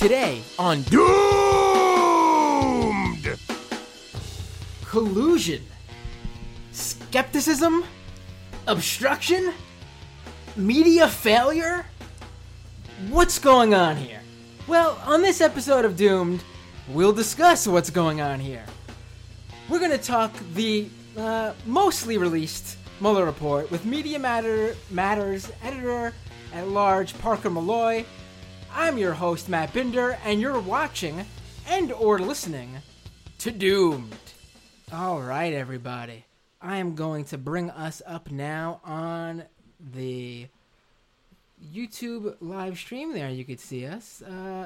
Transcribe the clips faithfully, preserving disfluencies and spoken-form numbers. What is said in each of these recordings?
Today on Doomed! Collusion. Skepticism? Obstruction? Media failure? What's going on here? Well, on this episode of Doomed, we'll discuss what's going on here. We're going to talk the uh, mostly released Mueller report with Media Matter Matters editor-at-large Parker Malloy. I'm your host, Matt Binder, and you're watching and or listening to Doomed. All right, everybody. I am going to bring us up now on the YouTube live stream there. You could see us. Uh,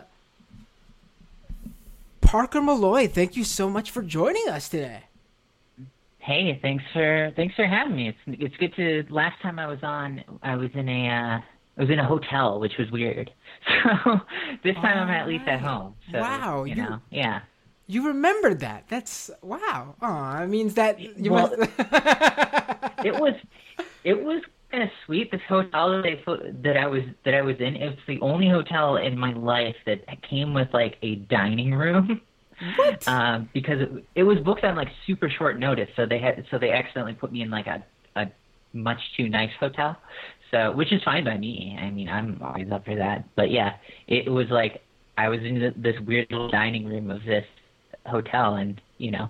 Parker Malloy, thank you so much for joining us today. Hey, thanks for thanks for having me. It's it's good to. Last time I was on, I was in a uh, I was in a hotel, which was weird. So this time I'm at least at home. So, wow, you, you know, yeah. You remembered that? That's wow. Oh, it means that you well, must. it was it was kind of sweet. This hotel that I that I was that I was in. It's the only hotel in my life that came with like a dining room. What? Um, because it, it was booked on like super short notice, so they had so they accidentally put me in like a a much too nice hotel. So, which is fine by me. I mean, I'm always up for that. But yeah, it was like I was in the, this weird little dining room of this hotel, and you know.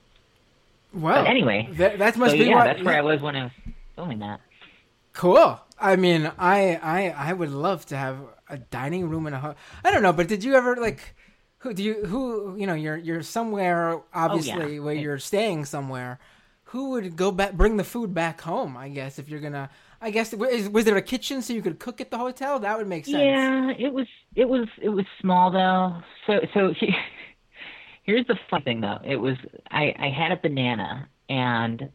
Well, but anyway, that, that must so, be yeah, what, that's where I was when I was filming that. Cool. I mean, I I I would love to have a dining room in a hotel. I don't know, but did you ever like? Who do you? Who you know? You're you're somewhere obviously oh, yeah. where you're staying somewhere. Who would go back? Bring the food back home? I guess if you're gonna. I guess was, was there a kitchen so you could cook at the hotel? That would make sense. Yeah, it was. It was. It was small though. So so he, here's the fun thing though. It was. I I had a banana and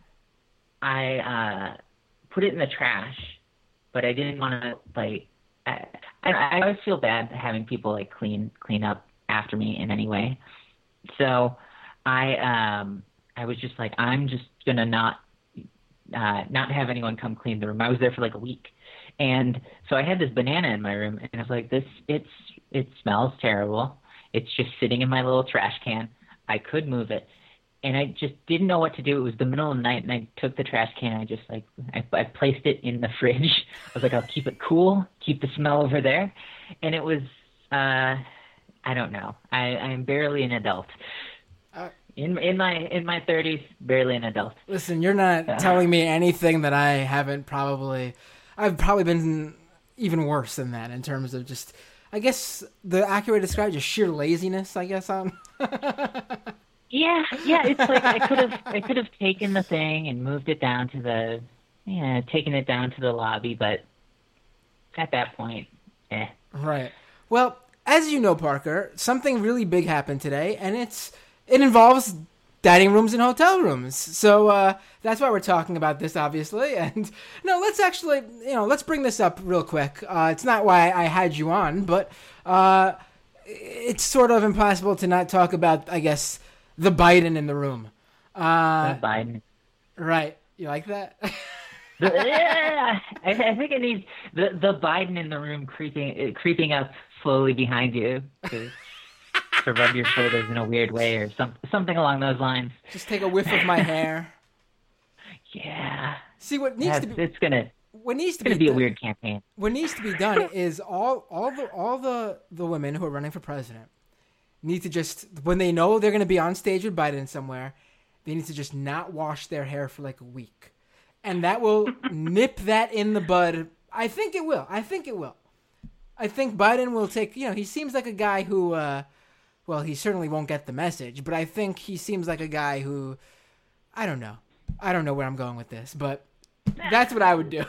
I uh, put it in the trash, but I didn't want to like. I, I always feel bad having people like clean clean up after me in any way. So I um I was just like, I'm just gonna not uh not have anyone come clean the room. I was there for like a week. And so I had this banana in my room and I was like, this it's it smells terrible. It's just sitting in my little trash can. I could move it. And I just didn't know what to do. It was the middle of the night and I took the trash can and I just like I, I placed it in the fridge. I was like, I'll keep it cool, keep the smell over there. And it was uh I don't know. I, I'm barely an adult. Uh, in in my in my thirties, barely an adult. Listen, you're not uh, telling me anything that I haven't probably. I've probably been even worse than that in terms of just. I guess the accurate describe just sheer laziness. I guess I'm. yeah, yeah. It's like I could have I could have taken the thing and moved it down to the, yeah, taken it down to the lobby, but at that point, eh. Right. Well. As you know, Parker, something really big happened today, and it's it involves dining rooms and hotel rooms. So uh, that's why we're talking about this, obviously. And no, let's actually, you know, let's bring this up real quick. Uh, it's not why I had you on, but uh, it's sort of impossible to not talk about, I guess, the Biden in the room. Uh, the Biden. Right. You like that? the, yeah, I, I think it needs the the Biden in the room creeping creeping up slowly behind you to, to rub your shoulders in a weird way or some, something along those lines. Just take a whiff of my hair. Yeah. See, what needs That's, to be... It's gonna, what needs to it's gonna be, be a done, weird campaign. What needs to be done is all all the all the, the women who are running for president need to just, when they know they're going to be on stage with Biden somewhere, they need to just not wash their hair for like a week. And that will nip that in the bud. I think it will. I think it will. I think Biden will take, you know, he seems like a guy who, uh, well, he certainly won't get the message, but I think he seems like a guy who, I don't know. I don't know where I'm going with this, but that's what I would do.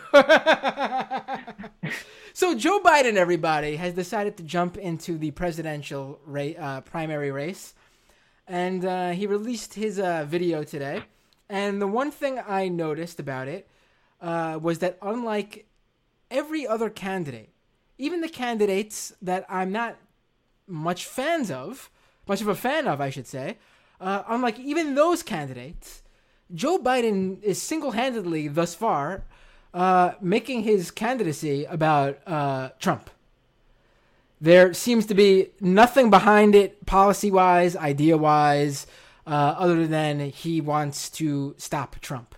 So Joe Biden, everybody, has decided to jump into the presidential ra- uh, primary race, and uh, he released his uh, video today. And the one thing I noticed about it uh, was that unlike every other candidate, even the candidates that I'm not much fans of, much of a fan of, I should say, uh, unlike even those candidates, Joe Biden is single-handedly, thus far, uh, making his candidacy about uh, Trump. there seems to be nothing behind it policy-wise, idea-wise, uh, other than he wants to stop Trump.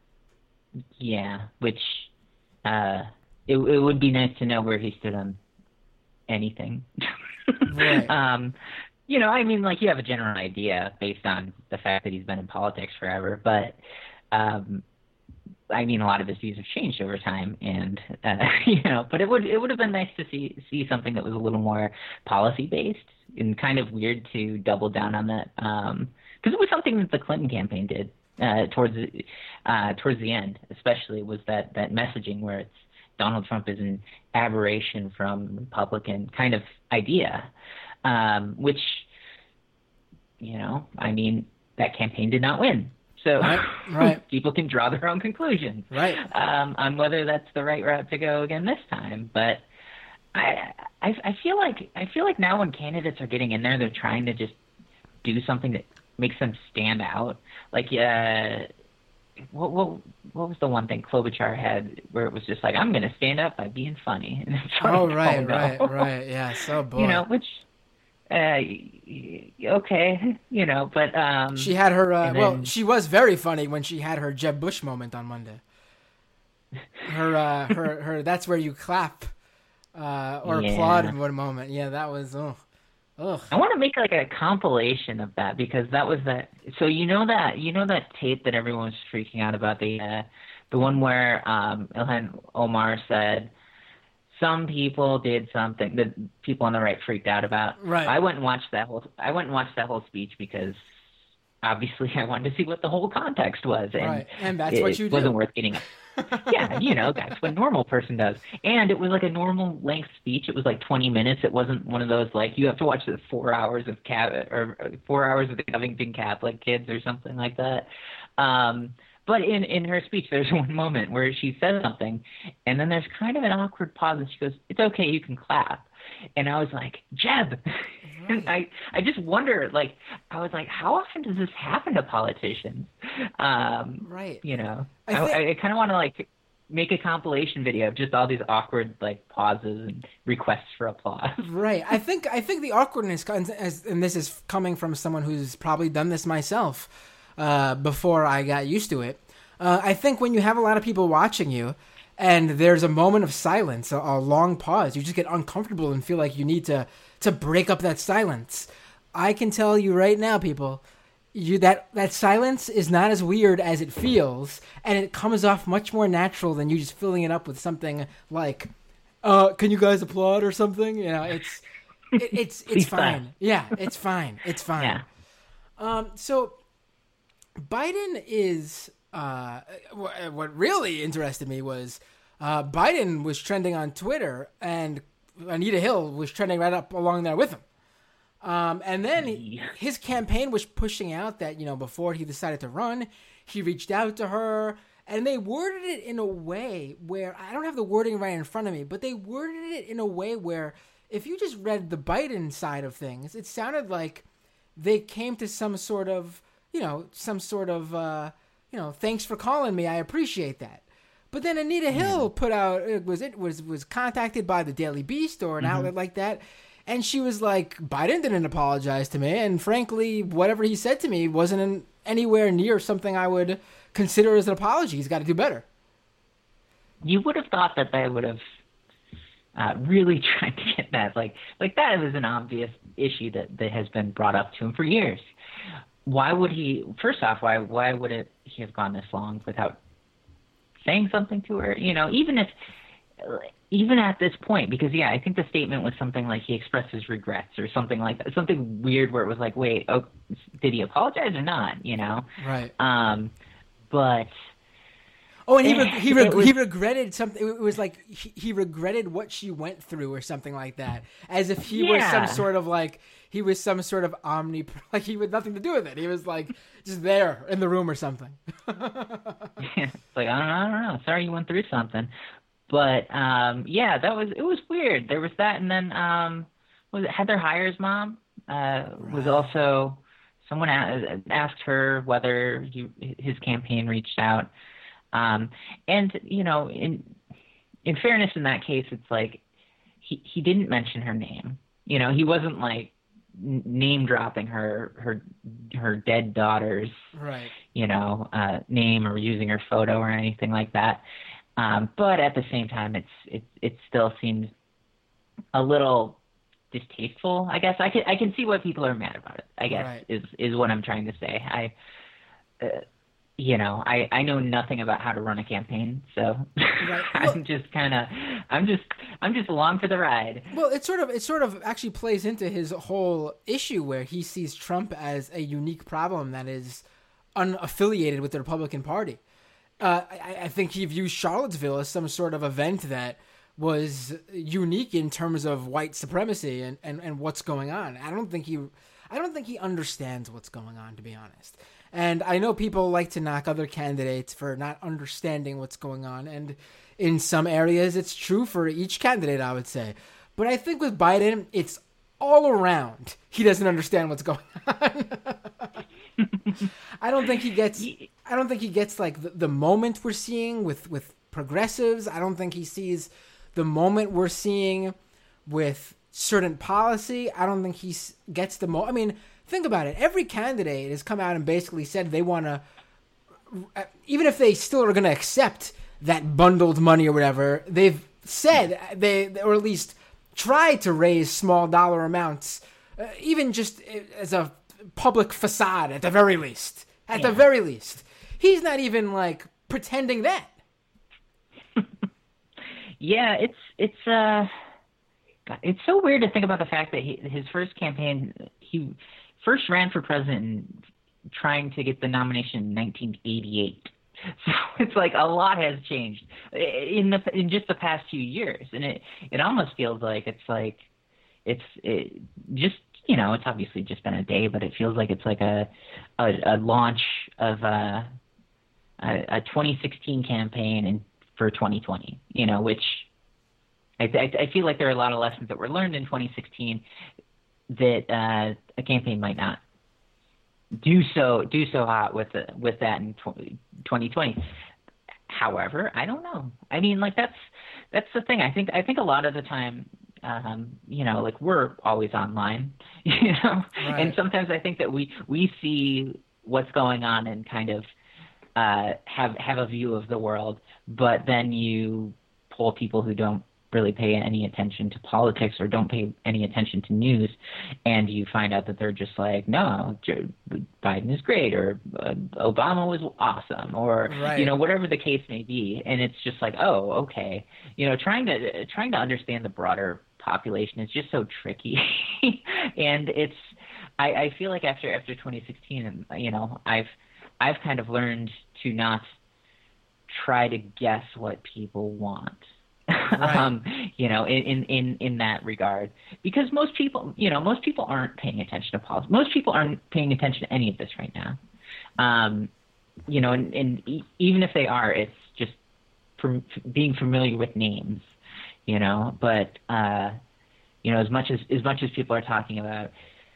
Yeah, which uh, it, it would be nice to know where he stood on anything. Right. um, you know, I mean, like, you have a general idea based on the fact that he's been in politics forever, but um, I mean, a lot of his views have changed over time, and uh, you know, but it would it would have been nice to see see something that was a little more policy based, and kind of weird to double down on that, because um, it was something that the Clinton campaign did uh, towards uh, towards the end, especially was that that messaging where it's Donald Trump is an aberration from Republican kind of idea, um, which, you know, I mean, that campaign did not win. So right, right. people can draw their own conclusions right. um, on whether that's the right route to go again this time. But I, I, I feel like I feel like now when candidates are getting in there, they're trying to just do something that makes them stand out. Like, uh, what what what was the one thing Klobuchar had where it was just like, I'm going to stand up by being funny? And it's like, oh right, oh, no. right, right. Yeah, so boy. You know, which. Uh, okay, you know, but um, she had her. Uh, then, well, she was very funny when she had her Jeb Bush moment on Monday. Her, uh, her, her. That's where you clap uh, or yeah. applaud in one moment. Yeah, that was. Oh, ugh. I want to make like a compilation of that because that was that. So you know that you know that tape that everyone was freaking out about, the uh, the one where um, Ilhan Omar said, some people did something that people on the right freaked out about. Right. I went and watched that whole. I went and watched that whole speech because obviously I wanted to see what the whole context was, and, right. and that's it, what you it do. wasn't worth getting. Yeah, you know, that's what a normal person does. And it was like a normal length speech. It was like twenty minutes. It wasn't one of those like you have to watch the four hours of Cap or four hours of the Covington Catholic kids or something like that. Um, But in, in her speech, there's one moment where she says something, and then there's kind of an awkward pause, and she goes, "It's okay, you can clap." And I was like, Jeb! Right. And I, I just wonder, like, I was like, how often does this happen to politicians? Um, right. You know, I, I, think... I, I kind of want to, like, make a compilation video of just all these awkward, like, pauses and requests for applause. Right. I think I think the awkwardness, and this is coming from someone who's probably done this myself, Uh, before I got used to it. Uh, I think when you have a lot of people watching you and there's a moment of silence, a, a long pause, you just get uncomfortable and feel like you need to, to break up that silence. I can tell you right now, people, you that, that silence is not as weird as it feels, and it comes off much more natural than you just filling it up with something like, uh, can you guys applaud or something? You know, it's it, it's it's fine. Yeah, it's fine. It's fine. Yeah. Um, so Biden is, uh, what really interested me was uh, Biden was trending on Twitter, and Anita Hill was trending right up along there with him. Um, and then he, his campaign was pushing out that, you know, before he decided to run, he reached out to her, and they worded it in a way where, I don't have the wording right in front of me, but they worded it in a way where if you just read the Biden side of things, it sounded like they came to some sort of, you know, some sort of, uh, you know, thanks for calling me. I appreciate that. But then Anita Hill put out, it was it was was contacted by the Daily Beast or an mm-hmm. outlet like that, and she was like, Biden didn't apologize to me, and frankly, whatever he said to me wasn't in, anywhere near something I would consider as an apology. He's got to do better. You would have thought that they would have uh, really tried to get that, like, like that was an obvious issue that, that has been brought up to him for years. Why would he? First off, why why would it he have gone this long without saying something to her? You know, even if even at this point, because yeah, I think the statement was something like he expressed his regrets or something like that, something weird where it was like, wait, oh, did he apologize or not? You know, right? Um, but. Oh, and he re- he re- was, he regretted something. It was like he, he regretted what she went through, or something like that, as if he yeah. was some sort of like he was some sort of omni, like he had nothing to do with it. He was like just there in the room or something. Yeah, it's like I don't, I don't know. Sorry, you went through something, but um, yeah, that was it was weird. There was that, and then um, was it Heather Heyer's mom uh, right. was also someone asked her whether he, his campaign reached out. Um, and, you know, in in fairness in that case, it's like he he didn't mention her name. You know, he wasn't like n- name dropping her her her dead daughter's Right. you know uh, name or using her photo or anything like that. Um, but at the same time, it's it it still seems a little distasteful. I guess I can I can see why people are mad about it. I guess Right. is is what I'm trying to say. I. Uh, you know, I, I know nothing about how to run a campaign, so Right. I'm Well, just kind of, I'm just, I'm just along for the ride. well, it sort of it sort of actually plays into his whole issue where he sees Trump as a unique problem that is unaffiliated with the Republican Party. Uh, I, I think he views Charlottesville as some sort of event that was unique in terms of white supremacy and, and, and what's going on. I don't think he, I don't think he understands what's going on, to be honest. And I know people like to knock other candidates for not understanding what's going on. And in some areas, it's true for each candidate, I would say. But I think with Biden, it's all around. He doesn't understand what's going on. I don't think he gets, I don't think he gets like the, the moment we're seeing with, with progressives. I don't think he sees the moment we're seeing with certain policy. I don't think he gets the mo. I mean, think about it. Every candidate has come out and basically said they want to, even if they still are going to accept that bundled money or whatever, they've said they, or at least try to raise small dollar amounts, uh, even just as a public facade at the very least. At Yeah. the very least. He's not even like pretending that. Yeah, it's it's uh, God, it's so weird to think about the fact that he, his first campaign, he first ran for president trying to get the nomination in nineteen eighty-eight. So it's like a lot has changed in the in just the past few years, and it it almost feels like it's like it's it just you know it's obviously just been a day, but it feels like it's like a a, a launch of a, a a twenty sixteen campaign and for twenty twenty, you know, which I, I I feel like there are a lot of lessons that were learned in twenty sixteen that uh, a campaign might not do so do so hot with the, with that in twenty twenty. However, I don't know. I mean, like that's that's the thing. I think I think a lot of the time, um, you know, like we're always online, you know, Right. and sometimes I think that we we see what's going on and kind of uh, have have a view of the world, but then you poll people who don't really pay any attention to politics or don't pay any attention to news, and you find out that they're just like, no, Joe Biden is great, or uh, Obama was awesome, or Right. you know, whatever the case may be, and it's just like, oh, okay, you know, trying to trying to understand the broader population is just so tricky, and it's I, I feel like after after twenty sixteen, you know, I've I've kind of learned to not try to guess what people want. Right. um, you know, in, in, in, in that regard, because most people, you know, most people aren't paying attention to politics. Most people aren't paying attention to any of this right now. Um, you know, and, and e- even if they are, it's just from being familiar with names, you know, but, uh, you know, as much as, as much as people are talking about,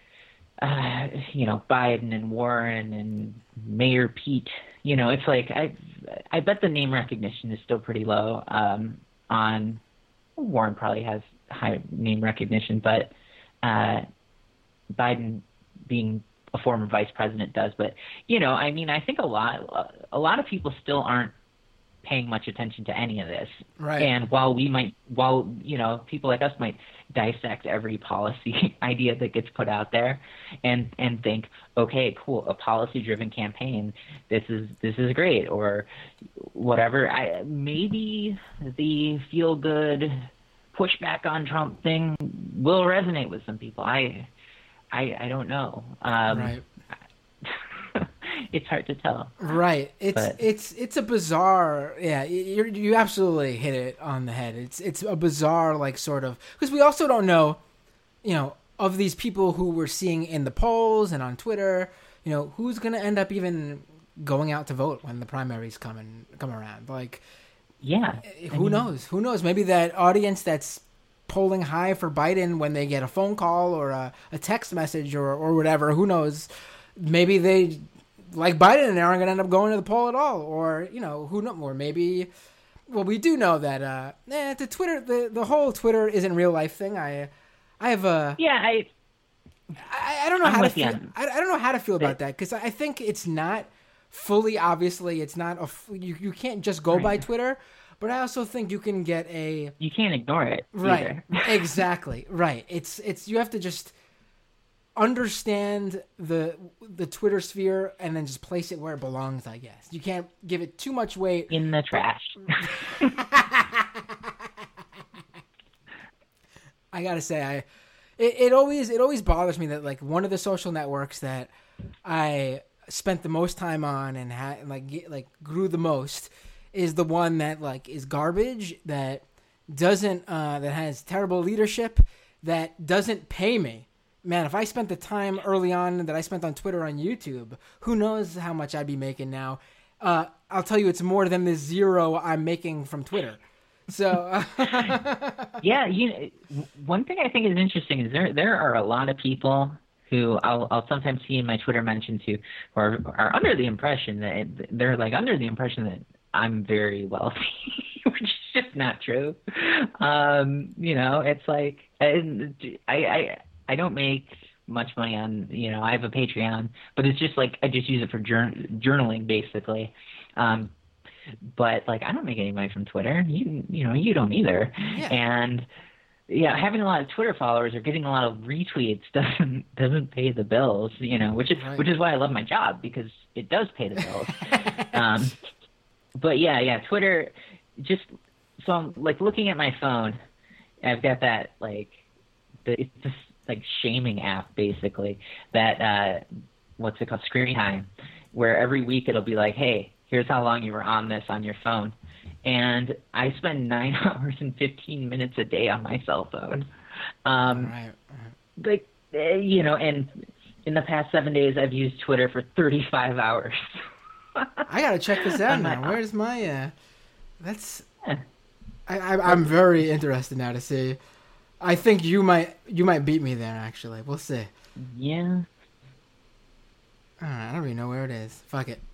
uh, you know, Biden and Warren and Mayor Pete, you know, it's like, I, I bet the name recognition is still pretty low. Um, on Warren probably has high name recognition, but uh, Biden being a former vice president does. But, you know, I mean, I think a lot, a lot of people still aren't paying much attention to any of this. Right. And while we might, while, you know, people like us might dissect every policy idea that gets put out there and, and think, okay, cool, a policy driven campaign, this is, this is great, or whatever. I, maybe the feel good pushback on Trump thing will resonate with some people. I, I, I don't know. Um, Right. It's hard to tell. Right. It's But- it's it's a bizarre. Yeah, you you absolutely hit it on the head. It's it's a bizarre like sort of because we also don't know, you know, of these people who we're seeing in the polls and on Twitter. You know, who's gonna end up even going out to vote when the primaries come and come around? Like, Yeah. who I mean, knows? Who knows? Maybe that audience that's polling high for Biden when they get a phone call or a, a text message or or whatever. Who knows? Maybe they. Like Biden and they aren't going to end up going to the poll at all, or you know who knows, or maybe well, we do know that uh, eh, the Twitter, the, the whole Twitter isn't real life thing. I, I have a. Yeah, I. I, I don't know I'm how to with feel. you. I, I don't know how to feel about that because I think it's not fully obviously. It's not a. f- You you can't just go by Right. Twitter, but I also think you can get a. You can't ignore it. Right. Either. Exactly. Right. It's it's you have to just understand the the Twitter sphere and then just place it where it belongs, I guess. You can't give it too much weight. In the trash. I got to say I it, it always it always bothers me that like one of the social networks that I spent the most time on and had like get, like grew the most is the one that like is garbage, that doesn't uh that has terrible leadership, that doesn't pay me. Man, if I spent the time early on that I spent on Twitter, on YouTube, who knows how much I'd be making now. Uh, I'll tell you, it's more than the zero I'm making from Twitter. So, Yeah, you know, one thing I think is interesting is there there are a lot of people who I'll I'll sometimes see in my Twitter mentions who are are under the impression that they're like under the impression that I'm very wealthy, which is just not true. Um, you know, it's like I I I don't make much money on, you know, I have a Patreon, but it's just like I just use it for jour- journaling basically. Um, but like I don't make any money from Twitter. You you know, you don't either. Yeah. And yeah, having a lot of Twitter followers or getting a lot of retweets doesn't doesn't pay the bills, you know, which is Right. which is why I love my job, because it does pay the bills. um, but yeah, yeah, Twitter just so I'm like looking at my phone, I've got that like the it's just like shaming app basically that uh what's it called, Screen Time, where every week it'll be like, hey, here's how long you were on this on your phone. And I spend nine hours and fifteen minutes a day on my cell phone. Um, right. like, eh, you know, and in the past seven days, I've used Twitter for thirty-five hours. I gotta check this out On my- now. Where's my? Uh, that's. Yeah. I, I I'm very interested now to see. I think you might you might beat me there. Actually, we'll see. Yeah. All right, I don't even know where it is. Fuck it.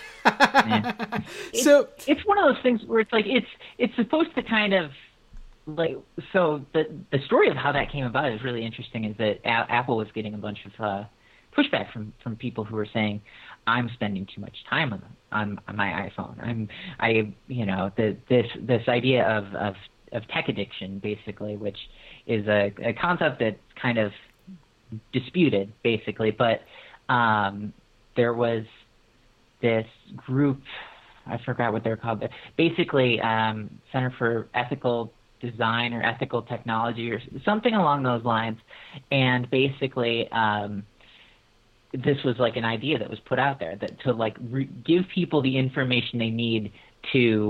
Yeah. So It's one of those things where it's like it's it's supposed to kind of like so the the story of how that came about is really interesting. Is that a- Apple was getting a bunch of uh, pushback from from people who were saying, I'm spending too much time on on, on my iPhone. I'm I you know the this this idea of of of tech addiction basically, which is a, a concept that's kind of disputed basically, but um, there was this group, I forgot what they're called, but basically um, Center for Ethical Design or Ethical Technology or something along those lines, and basically um, this was like an idea that was put out there that to like re- give people the information they need to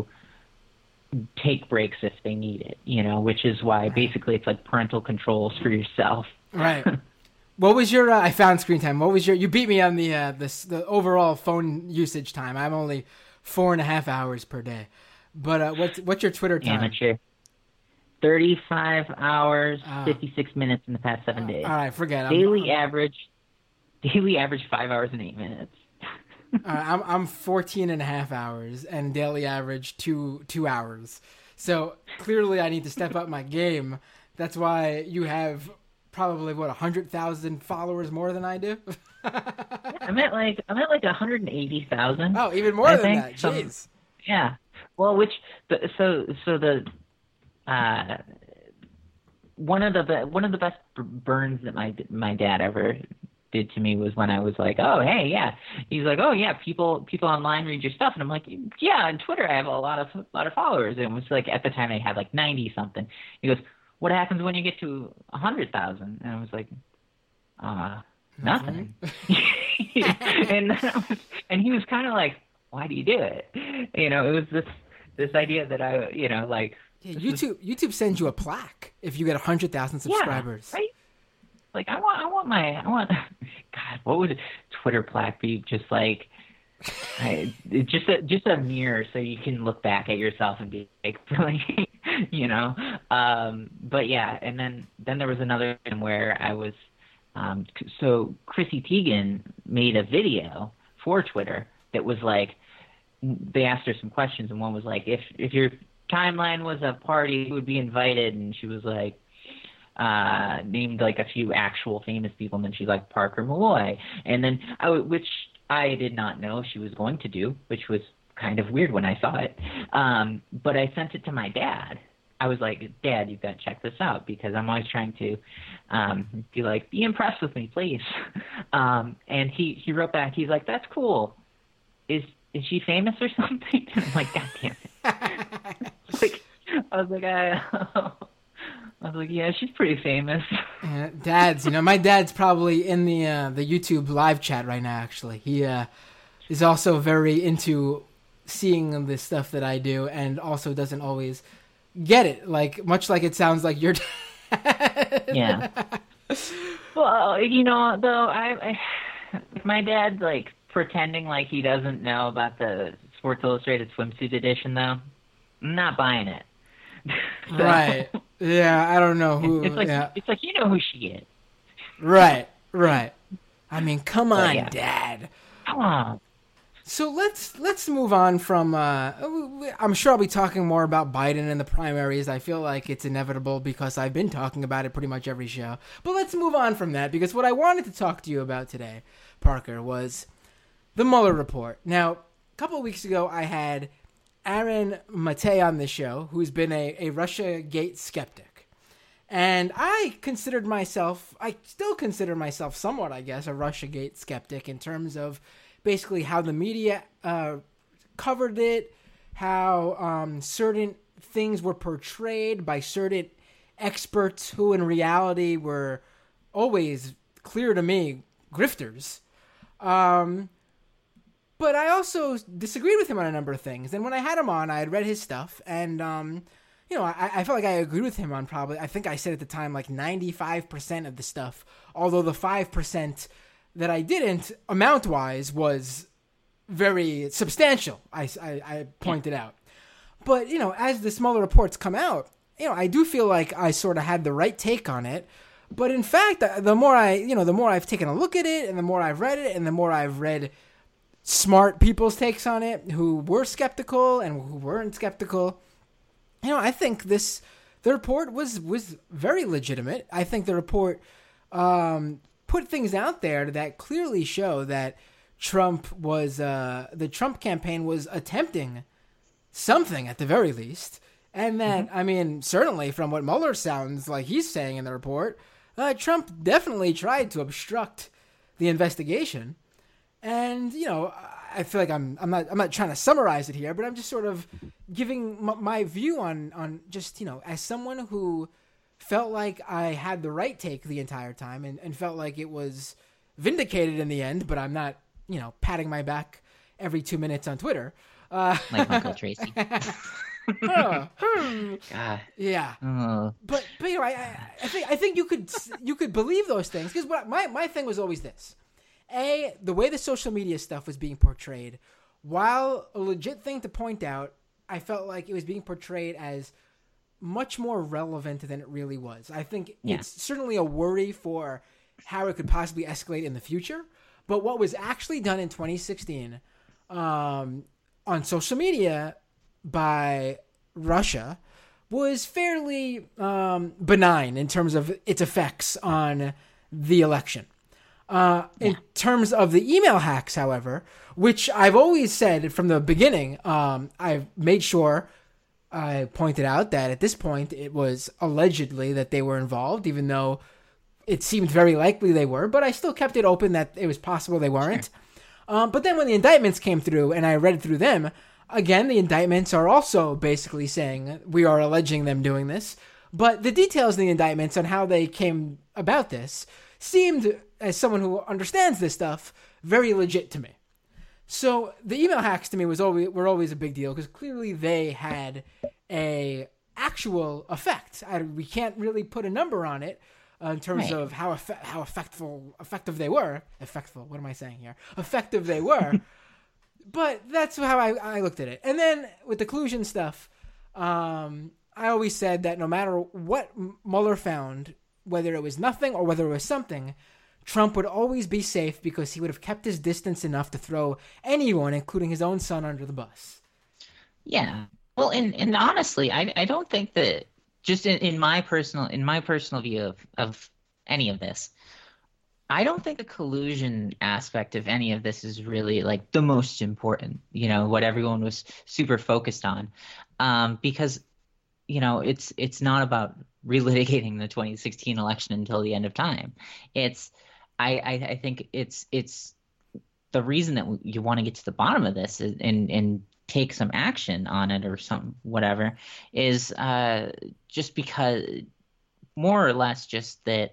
take breaks if they need it, you know, which is why basically it's like parental controls for yourself. right. What was your? Uh, I found Screen Time. What was your? You beat me on the uh, the the overall phone usage time. I'm only four and a half hours per day. But uh, what's what's your Twitter time? Amateur. thirty-five hours, Ah. fifty-six minutes in the past seven days. All right, forget it. I'm, Daily I'm, average, daily average five hours and eight minutes. all right, I'm I'm fourteen and a half hours and daily average two two hours. So clearly, I need to step up my game. That's why you have probably what a hundred thousand followers more than I do. I'm at like I'm at like one hundred eighty thousand. Oh, even more I than think that. some- Jeez. Yeah. Well, which the, so so the uh, one of the be- one of the best b- burns that my my dad ever did to me was when I was like, oh hey yeah, he's like, oh yeah, people people online read your stuff, and I'm like, yeah, on Twitter I have a lot of a lot of followers, and it was like at the time I had like ninety something. He goes, what happens when you get to a hundred thousand? And I was like, uh, nothing. and then I was, and he was kind of like, why do you do it? You know, it was this this idea that I, you know, like Yeah, YouTube YouTube sends you a plaque if you get a hundred thousand subscribers. Yeah, right. Like I want, I want my, I want. God, what would Twitter plaque be? Just like, I, it's just a just a mirror so you can look back at yourself and be like, really, you know. Um, but yeah, and then then there was another one where I was, um, so Chrissy Teigen made a video for Twitter that was like, they asked her some questions, and one was like, if if you're timeline was a party who would be invited, and she was like, uh, named like a few actual famous people, and then she's like Parker Malloy, and then I, which I did not know she was going to do, which was kind of weird when I saw it. Um, but I sent it to my dad. I was like, Dad, you've got to check this out, because I'm always trying to um, be like, be impressed with me, please. Um, and he, he wrote back, he's like, that's cool. Is is she famous or something? And I'm like, God damn it. like, I was like, I, I was like, yeah, she's pretty famous. Uh, dads, you know, my dad's probably in the uh, the YouTube live chat right now. Actually, he uh, is also very into seeing the stuff that I do, and also doesn't always get it. Like much like it sounds like your dad. Yeah. Well, you know, though, I, I my dad's like pretending like he doesn't know about the Sports Illustrated swimsuit edition, though. I'm not buying it. So, right. Yeah, I don't know who. It's like yeah. it's like you know who she is. Right. Right. I mean, come on, yeah. Dad. Come on. So let's let's move on from. Uh, I'm sure I'll be talking more about Biden and the primaries. I feel like it's inevitable because I've been talking about it pretty much every show. But let's move on from that, because what I wanted to talk to you about today, Parker, was the Mueller report. Now, a couple of weeks ago, I had Aaron Matei on this show, who's been a, a Russiagate skeptic. And I considered myself, I still consider myself somewhat, I guess, a Russiagate skeptic in terms of basically how the media uh, covered it, how um, certain things were portrayed by certain experts who in reality were always, clear to me, grifters. Um... But I also disagreed with him on a number of things. And when I had him on, I had read his stuff. And, um, you know, I, I felt like I agreed with him on probably, I think I said at the time, like ninety-five percent of the stuff. Although the five percent that I didn't, amount-wise, was very substantial, I, I, I pointed out. But, you know, as the smaller reports come out, you know, I do feel like I sort of had the right take on it. But in fact, the more I, you know, the more I've taken a look at it, and the more I've read it, and the more I've read smart people's takes on it, who were skeptical and who weren't skeptical. You know, I think this, the report was, was very legitimate. I think the report um, put things out there that clearly show that Trump was, uh, the Trump campaign was attempting something at the very least. And that, mm-hmm. I mean, certainly from what Mueller sounds like he's saying in the report, uh, Trump definitely tried to obstruct the investigation. And, you know, I feel like I'm I'm not I'm not trying to summarize it here, but I'm just sort of giving m- my view on, on just, you know, as someone who felt like I had the right take the entire time and, and felt like it was vindicated in the end, but I'm not, you know, patting my back every two minutes on Twitter. Uh, like Michael Tracy. uh, hmm. God. Yeah. Oh. But, but, you know, I, I think I think you could you could believe those things, because what my, my thing was always this. A, the way the social media stuff was being portrayed, while a legit thing to point out, I felt like it was being portrayed as much more relevant than it really was. I think yeah. it's certainly a worry for how it could possibly escalate in the future. But what was actually done in twenty sixteen um, on social media by Russia was fairly um, benign in terms of its effects on the election. Uh, in yeah. terms of the email hacks, however, which I've always said from the beginning, um, I've made sure I pointed out that at this point it was allegedly that they were involved, even though it seemed very likely they were, but I still kept it open that it was possible they weren't. Sure. Um, but then when the indictments came through and I read through them, again, the indictments are also basically saying we are alleging them doing this, but the details of the indictments on how they came about this seemed, as someone who understands this stuff, very legit to me. So the email hacks to me was always were always a big deal, because clearly they had a actual effect. I, we can't really put a number on it uh, in terms right. of how eff- how effectful effective they were. Effectful. What am I saying here? Effective they were. But that's how I, I looked at it. And then with the collusion stuff, um, I always said that no matter what Mueller found, whether it was nothing or whether it was something, Trump would always be safe because he would have kept his distance enough to throw anyone, including his own son, under the bus. Yeah. Well, and, and honestly, I I don't think that just in, in my personal in my personal view of of any of this, I don't think the collusion aspect of any of this is really like the most important, you know, what everyone was super focused on. Um, because, you know, it's it's not about relitigating the twenty sixteen election until the end of time. It's I I, I think it's it's the reason that you want to get to the bottom of this is, and and take some action on it or some whatever is uh, just because more or less just that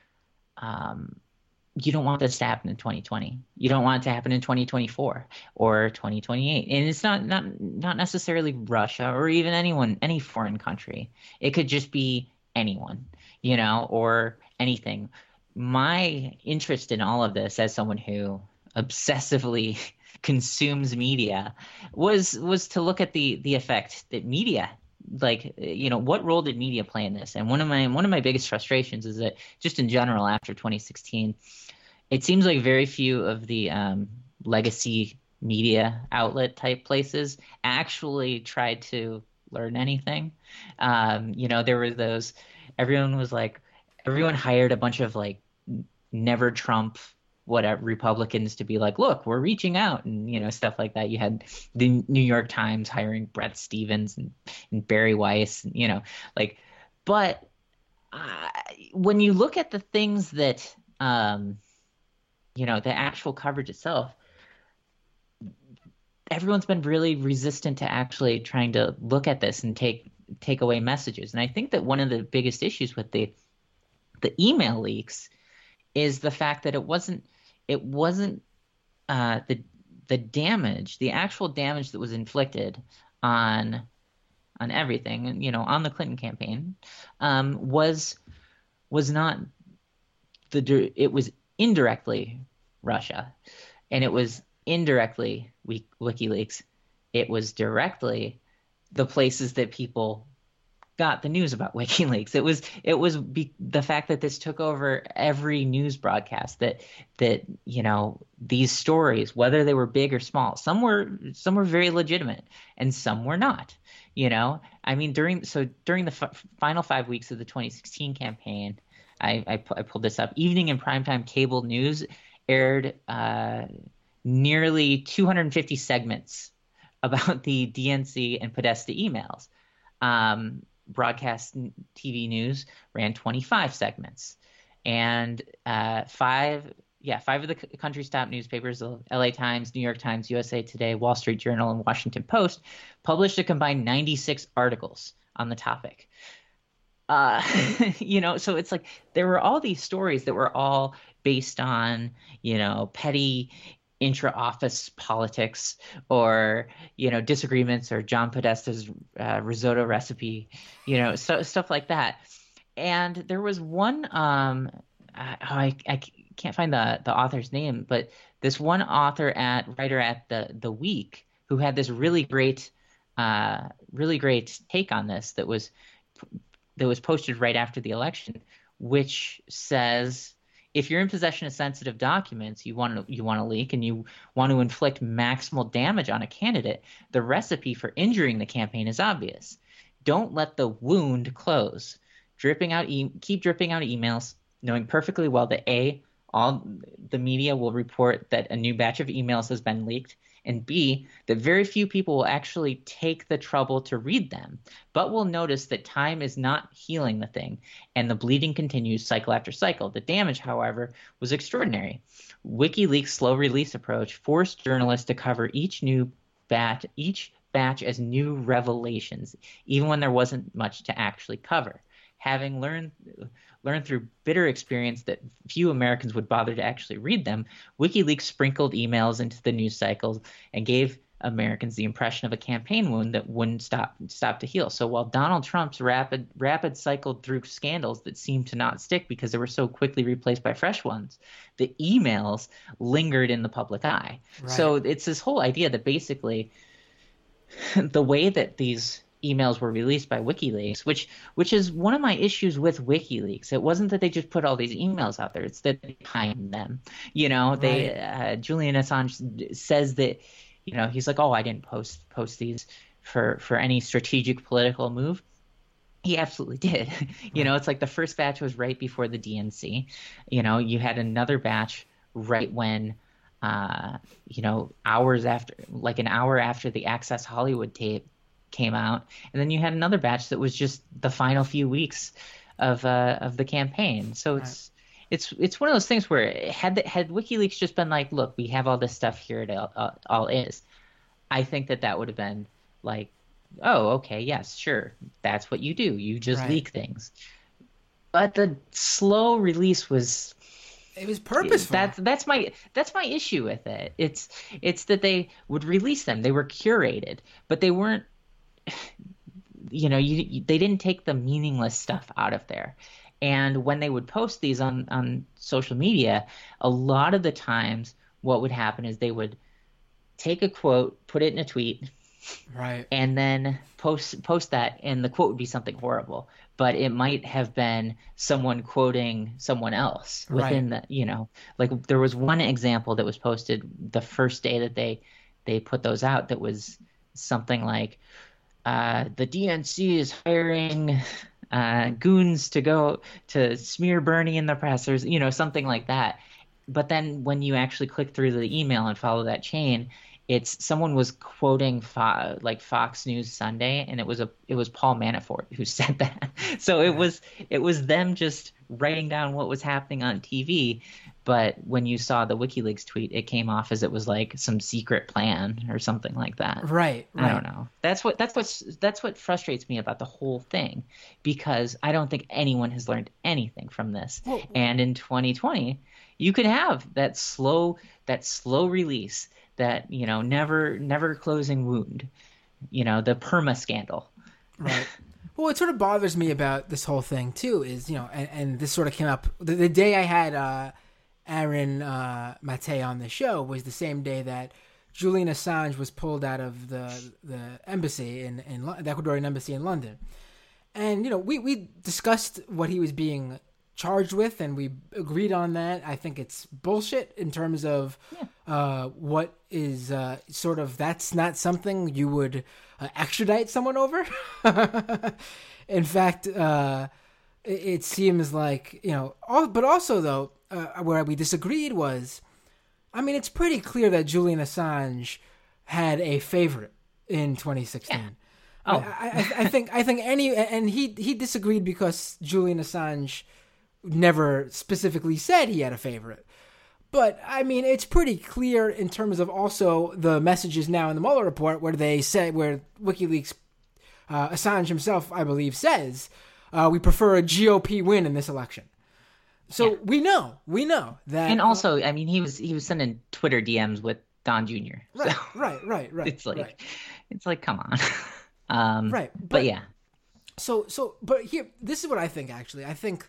um, you don't want this to happen in twenty twenty. You don't want it to happen in twenty twenty-four or twenty twenty-eight. And it's not not not necessarily Russia or even anyone, any foreign country. It could just be anyone, you know, or anything. My interest in all of this as someone who obsessively consumes media was was to look at the the effect that media, like, you know, what role did media play in this? And one of my one of my biggest frustrations is that just in general after twenty sixteen, it seems like very few of the um, legacy media outlet type places actually tried to learn anything. Um, you know, there were those, everyone was like, everyone hired a bunch of like never Trump whatever Republicans to be like, look, we're reaching out, and, you know, stuff like that. You had the New York Times hiring Brett Stevens and, and Barry Weiss, and, you know, like, but uh, when you look at the things that, um, you know, the actual coverage itself, everyone's been really resistant to actually trying to look at this and take take away messages. And I think that one of the biggest issues with the the email leaks is the fact that it wasn't it wasn't uh, the the damage, the actual damage that was inflicted on on everything, and, you know, on the Clinton campaign, um, was was not the it was indirectly Russia, and it was indirectly WikiLeaks. It was directly the places that people got the news about WikiLeaks. It was it was be, the fact that this took over every news broadcast, that that you know, these stories, whether they were big or small, some were some were very legitimate and some were not. You know, I mean, during so during the f- final five weeks of the twenty sixteen campaign, I, I, I pulled this up. Evening and primetime cable news aired uh, nearly two hundred fifty segments about the D N C and Podesta emails. Um, broadcast T V news ran twenty-five segments, and uh, five, yeah, five of the c- country's top newspapers, the L A Times, New York Times, U S A Today, Wall Street Journal, and Washington Post, published a combined ninety-six articles on the topic. Uh, you know, so it's like there were all these stories that were all based on, you know, petty intra-office politics, or, you know, disagreements, or John Podesta's uh, risotto recipe, you know, so stuff like that. And there was one, um, I, I, I can't find the the author's name, but this one author at writer at the the Week who had this really great, uh, really great take on this that was that was posted right after the election, which says, if you're in possession of sensitive documents you want to you want to leak, and you want to inflict maximal damage on a candidate, the recipe for injuring the campaign is obvious. Don't let the wound close. Dripping out e- keep dripping out emails, knowing perfectly well that A, all the media will report that a new batch of emails has been leaked, and B, that very few people will actually take the trouble to read them, but will notice that time is not healing the thing, and the bleeding continues cycle after cycle. The damage, however, was extraordinary. WikiLeaks' slow release approach forced journalists to cover each new batch, each batch as new revelations, even when there wasn't much to actually cover. Having learned learned through bitter experience that few Americans would bother to actually read them, WikiLeaks sprinkled emails into the news cycles and gave Americans the impression of a campaign wound that wouldn't stop stop to heal. So while Donald Trump's rapid rapid cycled through scandals that seemed to not stick because they were so quickly replaced by fresh ones, the emails lingered in the public eye. Right. So it's this whole idea that basically the way that these emails were released by WikiLeaks, which which is one of my issues with WikiLeaks. It wasn't that they just put all these emails out there; it's that they behind them. You know, right. they uh, Julian Assange says that, you know, he's like, oh, I didn't post post these for for any strategic political move. He absolutely did. You know, it's like the first batch was right before the D N C. You know, you had another batch right when, uh, you know, hours after, like an hour after the Access Hollywood tape came out, and then you had another batch that was just the final few weeks of uh, of the campaign. So it's right. it's it's one of those things where had the, had WikiLeaks just been like, look, we have all this stuff here, it all, uh, all is, I think that that would have been like, oh, okay, yes, sure. That's what you do. You just right. leak things. But the slow release was it was purposeful. That's that's my that's my issue with it. It's it's that they would release them. They were curated, but they weren't you know, you, you they didn't take the meaningless stuff out of there. And when they would post these on on social media, a lot of the times what would happen is they would take a quote, put it in a tweet, right, and then post post that, and the quote would be something horrible, but it might have been someone quoting someone else within right. the, you know, like there was one example that was posted the first day that they they put those out that was something like, uh, the D N C is hiring uh, goons to go to smear Bernie in the press, or, you know, something like that. But then when you actually click through the email and follow that chain, it's someone was quoting Fo- like Fox News Sunday, and it was a it was Paul Manafort who said that. So it was it was them just writing down what was happening on T V. But when you saw the WikiLeaks tweet, it came off as it was like some secret plan or something like that. Right, right. I don't know. That's what that's what that's what frustrates me about the whole thing, because I don't think anyone has learned anything from this. Well, and in twenty twenty, you could have that slow that slow release. That, you know, never never closing wound, you know, the perma scandal. Right. Well, what sort of bothers me about this whole thing, too, is, you know, and, and this sort of came up the, the day I had uh, Aaron uh, Mate on the show was the same day that Julian Assange was pulled out of the the embassy in, in the Ecuadorian embassy in London. And, you know, we, we discussed what he was being charged with, and we agreed on that. I think it's bullshit in terms of yeah. uh, what is uh, sort of, that's not something you would uh, extradite someone over. In fact, uh, it, it seems like, you know, all, but also though, uh, where we disagreed was, I mean, it's pretty clear that Julian Assange had a favorite in twenty sixteen. Yeah. Oh, I, I, I think I think any, and he he disagreed because Julian Assange never specifically said he had a favorite. But, I mean, it's pretty clear in terms of also the messages now in the Mueller report where they say, where WikiLeaks, uh, Assange himself, I believe, says, uh, we prefer a G O P win in this election. So yeah. we know, we know that. And also, I mean, he was he was sending Twitter D Ms with Don Junior Right, so right, right, right. It's like, right. it's like, come on. um, right. But, but yeah. So, so, but here, this is what I think, actually. I think,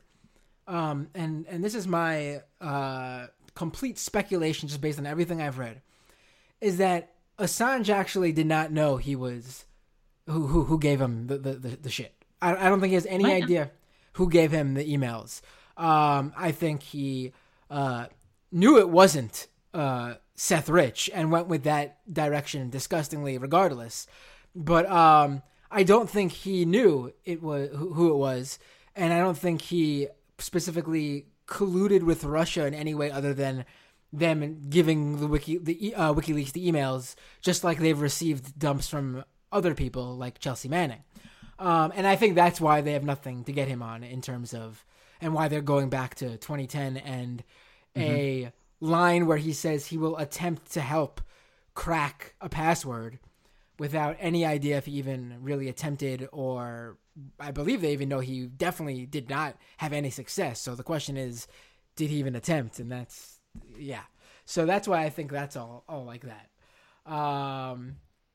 um, and, and this is my, uh, complete speculation just based on everything I've read, is that Assange actually did not know he was who who, who gave him the, the, the, the shit. I, I don't think he has any What? idea who gave him the emails. Um, I think he uh, knew it wasn't uh, Seth Rich and went with that direction disgustingly regardless. But um, I don't think he knew it was who, who it was, and I don't think he specifically colluded with Russia in any way other than them giving the wiki the uh, WikiLeaks the emails, just like they've received dumps from other people like Chelsea Manning. Um, and I think that's why they have nothing to get him on in terms of, and why they're going back to twenty ten and mm-hmm. a line where he says he will attempt to help crack a password without any idea if he even really attempted, or I believe they even know he definitely did not have any success. So the question is, did he even attempt? And that's, yeah. So that's why I think that's all, all like that. Um,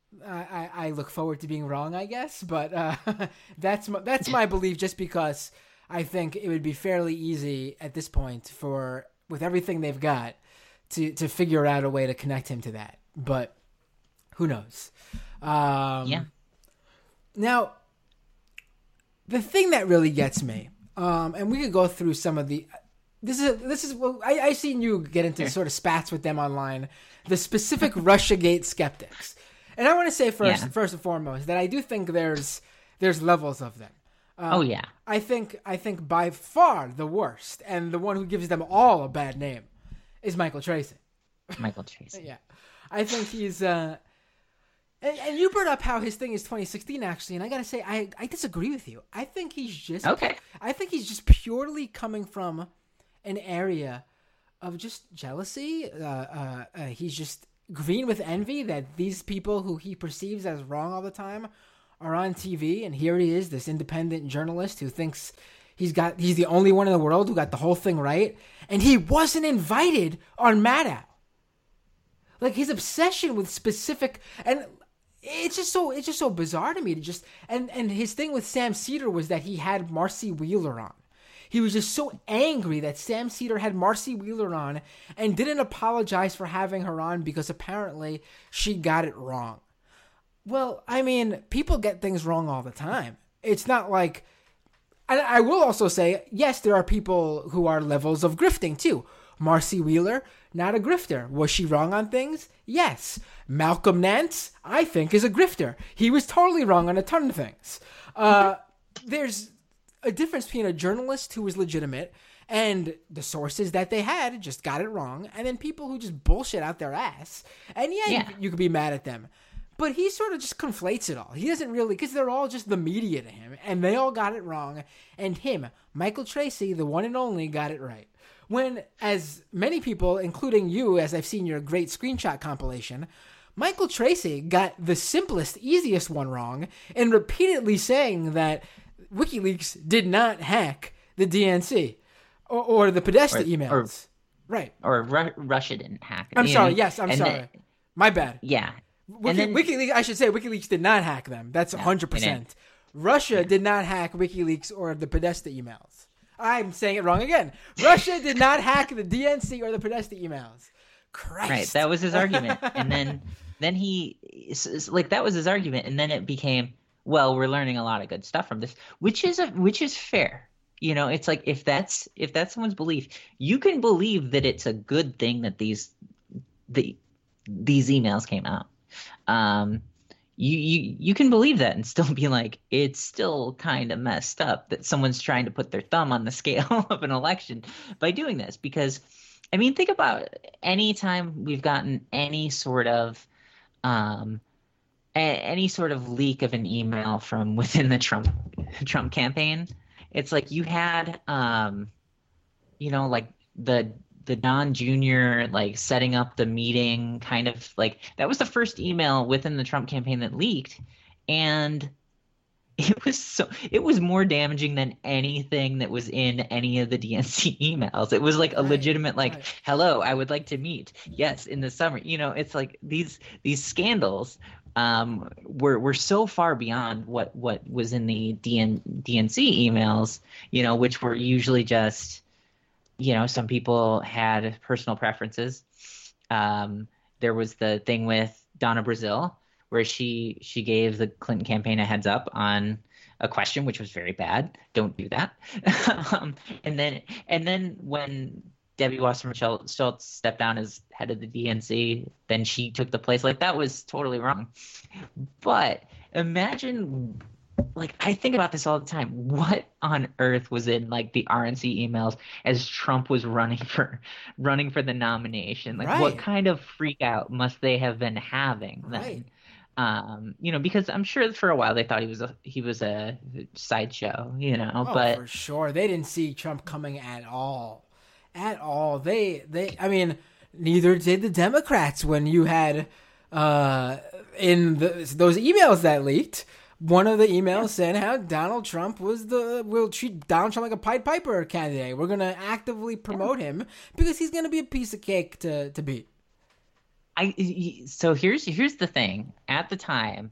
I, I look forward to being wrong, I guess, but uh, that's my, that's my belief, just because I think it would be fairly easy at this point for, with everything they've got, to, to figure out a way to connect him to that. But who knows? Um, yeah. Now, the thing that really gets me, um, and we could go through some of the, this is, this is, well, I, I seen you get into Here. sort of spats with them online, the specific Russiagate skeptics. And I want to say first, Yeah. first and foremost, that I do think there's there's levels of them. Uh, Oh yeah. I think I think by far the worst, and the one who gives them all a bad name, is Michael Tracy. Michael Tracy. Yeah, I think he's. Uh, and, and you brought up how his thing is twenty sixteen, actually, and I gotta say, I, I disagree with you. I think he's just Okay. I think he's just purely coming from an area of just jealousy. Uh, uh, uh, he's just green with envy that these people who he perceives as wrong all the time are on T V, and here he is, this independent journalist who thinks he's got he's the only one in the world who got the whole thing right, and he wasn't invited on Maddow. Like his obsession with specific, and it's just so it's just so bizarre to me to just and and his thing with Sam Cedar was that he had Marcy Wheeler on. He was just so angry that Sam Cedar had Marcy Wheeler on and didn't apologize for having her on because apparently she got it wrong. Well, I mean, people get things wrong all the time. It's not like... And I will also say, yes, there are people who are levels of grifting too. Marcy Wheeler, not a grifter. Was she wrong on things? Yes. Malcolm Nance, I think, is a grifter. He was totally wrong on a ton of things. Uh, there's a difference between a journalist who was legitimate and the sources that they had just got it wrong, and then people who just bullshit out their ass. And yeah, Yeah. You, you could be mad at them. But he sort of just conflates it all. He doesn't really, because they're all just the media to him, and they all got it wrong. And him, Michael Tracy, the one and only, got it right. When, as many people, including you, as I've seen your great screenshot compilation, Michael Tracy got the simplest, easiest one wrong, and repeatedly saying that WikiLeaks did not hack the D N C or, or the Podesta Or- emails. or- right. Or Ru- Russia didn't hack it. I'm You sorry. know? Yes, I'm And sorry. then- My bad. yeah. Wiki, And then- WikiLeaks, I should say, WikiLeaks did not hack them. That's one hundred percent. Russia did not hack WikiLeaks or the Podesta emails. I'm saying it wrong again. Russia did not hack the D N C or the Podesta emails. Christ. Right, that was his argument. And then then he s- s- like that was his argument, and then it became, well, we're learning a lot of good stuff from this, which is a which is fair. You know, it's like if that's if that's someone's belief, you can believe that it's a good thing that these the these emails came out. Um you, you you can believe that and still be like, it's still kind of messed up that someone's trying to put their thumb on the scale of an election by doing this. Because, I mean, think about any time we've gotten any sort of um, a, any sort of leak of an email from within the Trump Trump campaign. It's like you had, um, you know, like the the Don Junior like setting up the meeting, kind of like that was the first email within the Trump campaign that leaked, and it was so it was more damaging than anything that was in any of the D N C emails. It was like a Right, legitimate like, right. hello, I would like to meet. Yes, in the summer. You know, it's like these these scandals um, were were so far beyond what what was in the D N, D N C emails, you know, which were usually just, you know, some people had personal preferences. Um, there was the thing with Donna Brazil, where she she gave the Clinton campaign a heads up on a question, which was very bad. Don't do that. um, and then and then when Debbie Wasserman Schultz Schultz stepped down as head of the D N C, then she took the place. Like, that was totally wrong. But imagine, like, I think about this all the time. What on earth was in like the R N C emails as Trump was running for running for the nomination? Like, Right. what kind of freak out must they have been having then? Right. Um, you know, because I'm sure for a while they thought he was a he was a sideshow, you know, Oh, but for sure. They didn't see Trump coming at all. At all. They, they, I mean, neither did the Democrats when you had, uh, in the, those emails that leaked, one of the emails said how Donald Trump was the, we'll treat Donald Trump like a Pied Piper candidate. We're going to actively promote him because he's going to be a piece of cake to, to beat. I so here's here's the thing. At the time,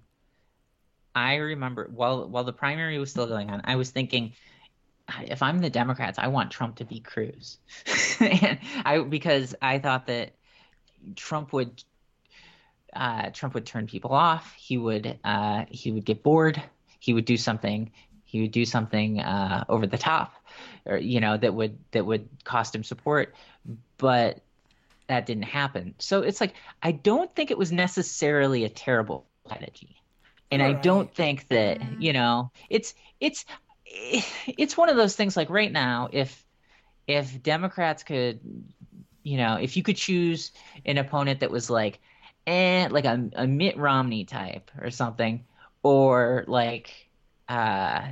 I remember while while the primary was still going on, I was thinking, if I'm the Democrats, I want Trump to beat Cruz, and I because I thought that Trump would uh, Trump would turn people off. He would uh, he would get bored. He would do something. He would do something uh, over the top, or you know that would that would cost him support, but that didn't happen. So it's like, I don't think it was necessarily a terrible strategy. And All I don't right. think that, you know, it's it's it's one of those things like right now, if if Democrats could, you know, if you could choose an opponent that was like, eh, like a, a Mitt Romney type or something, or like, uh,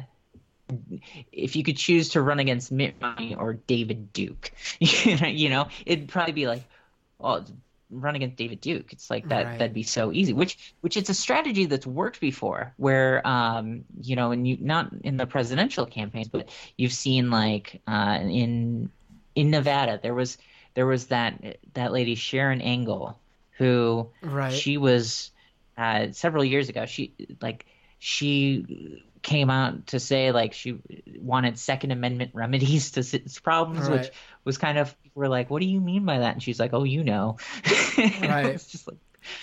if you could choose to run against Mitt Romney or David Duke, you know, you know, it'd probably be like, well, run against David Duke. It's like that, Right. that'd be so easy, which, which it's a strategy that's worked before where, um, you know, and you, not in the presidential campaigns, but you've seen like, uh, in, in Nevada, there was, there was that, that lady, Sharon Angle, who Right. she was, uh, several years ago, she like, she came out to say like she wanted Second Amendment remedies to s- problems, which Right. was kind of we're like, what do you mean by that? And she's like, oh, you know. And I Right. was just like,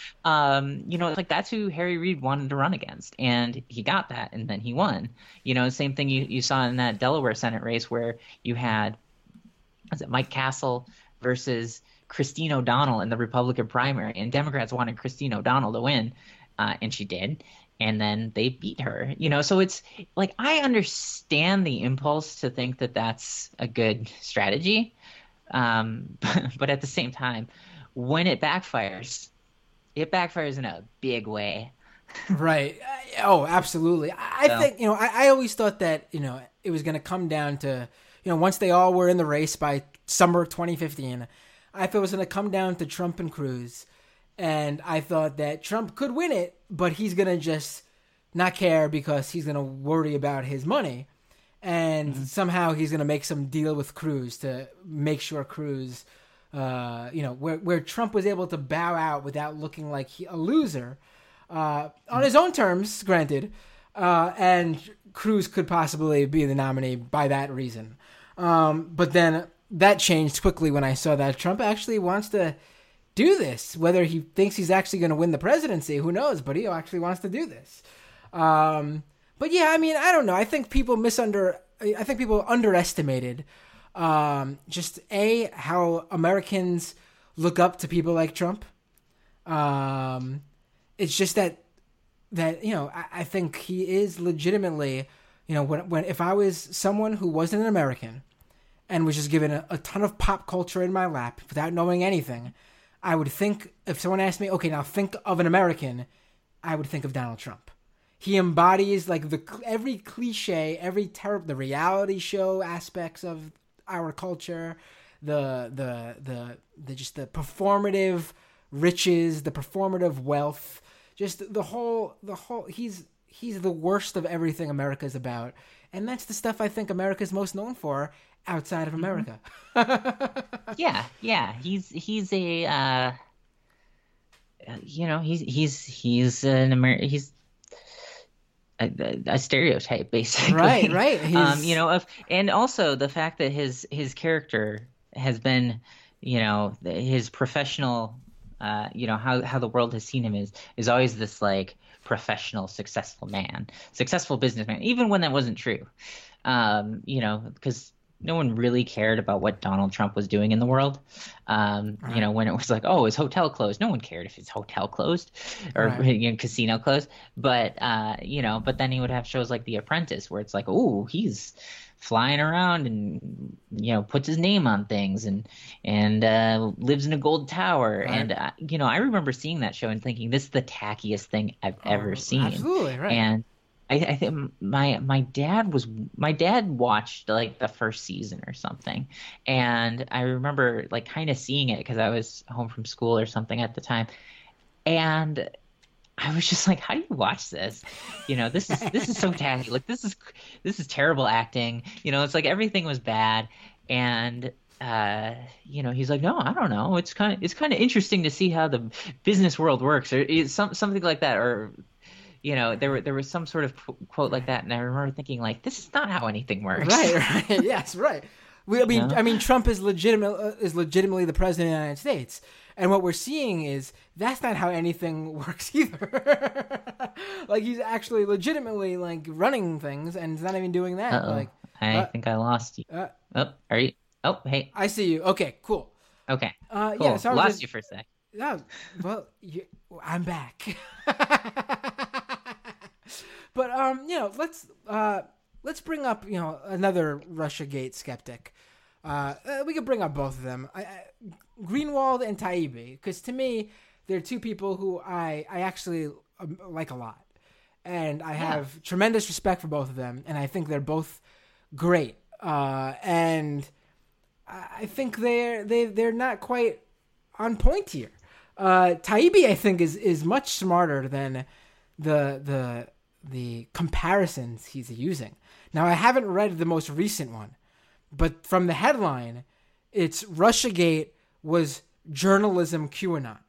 um, you know, it's like that's who Harry Reid wanted to run against, and he got that, and then he won. You know, same thing you you saw in that Delaware Senate race where you had was it Mike Castle versus Christine O'Donnell in the Republican primary, and Democrats wanted Christine O'Donnell to win, uh, and she did, and then they beat her. You know, so it's like I understand the impulse to think that that's a good strategy, um, but, but at the same time, when it backfires, it backfires in a big way. Right. I- Oh, absolutely. I I So, think, you know, I, I always thought that, you know, it was going to come down to, you know, once they all were in the race by summer of twenty fifteen, I thought it was going to come down to Trump and Cruz. And I thought that Trump could win it, but he's going to just not care because he's going to worry about his money. And mhm. somehow he's going to make some deal with Cruz to make sure Cruz, uh, you know, where, where Trump was able to bow out without looking like he, a loser uh, on his own terms, granted, uh, and Cruz could possibly be the nominee by that reason. Um, but then that changed quickly when I saw that Trump actually wants to do this. Whether he thinks he's actually going to win the presidency, who knows? But he actually wants to do this. Um, but yeah, I mean, I don't know. I think people misunder. I think people underestimated um, just a how Americans look up to people like Trump. Um, it's just that that you know I, I think he is legitimately you know when when if I was someone who wasn't an American and was just given a, a ton of pop culture in my lap without knowing anything, I would think if someone asked me, okay, now think of an American, I would think of Donald Trump. He embodies like the every cliche, every ter- the reality show aspects of our culture, the the the the just the performative riches, the performative wealth, just the whole the whole he's he's the worst of everything America's about. And that's the stuff I think America's most known for outside of Mhm. America. Yeah, yeah, he's he's a uh, you know he's he's he's an Amer he's a, a stereotype Right, basically. right. Um, you He's know, of and also the fact that his his character has been, you know, his professional, uh, you know, how how the world has seen him is is always this like professional, successful man, successful businessman, even when that wasn't true. Um, you know, because no one really cared about what Donald Trump was doing in the world. Um, you right, know, when it was like, oh, his hotel closed, no one cared if his hotel closed or right, you know, casino closed. But uh, you know, but then he would have shows like The Apprentice, where it's like, oh, he's flying around and you know puts his name on things and and uh, lives in a gold tower. right. And uh, you know, I remember seeing that show and thinking, this is the tackiest thing I've ever Oh, seen. absolutely, right. And I, I think my my dad was my dad watched like the first season or something, and I remember like kind of seeing it because I was home from school or something at the time, and I was just like, how do you watch this? You know, this is this is so tacky. Like this is this is terrible acting. You know, it's like everything was bad, and uh, you know, he's like, no, I don't know. It's kind of it's kind of interesting to see how the business world works, or it's some something like that, or you know, there were there was some sort of qu- quote like that, and I remember thinking like, this is not how anything works. Right, right. Yes, right. We, I You mean, know? I mean, Trump is legitimate uh, is legitimately the president of the United States, and what we're seeing is that's not how anything works either. Like he's actually legitimately like running things, and he's not even doing that. Uh-oh, Like, I uh, think I lost you. uh, Oh, are you? Oh, hey. I see you. Okay, cool. Okay, Uh, yeah. cool. So I was Lost just you for a sec. Yeah, well, you, I'm back. But um, you know, let's uh, let's bring up you know another RussiaGate skeptic. Uh, uh, we could bring up both of them, I, I, Greenwald and Taibbi, because to me, they're two people who I I actually um, like a lot, and I Yeah. have tremendous respect for both of them, and I think they're both great. Uh, and I I think they're they they're not quite on point here. Uh, Taibbi, I think, is is much smarter than the the the comparisons he's using. Now, I haven't read the most recent one, but from the headline, it's RussiaGate was journalism QAnon.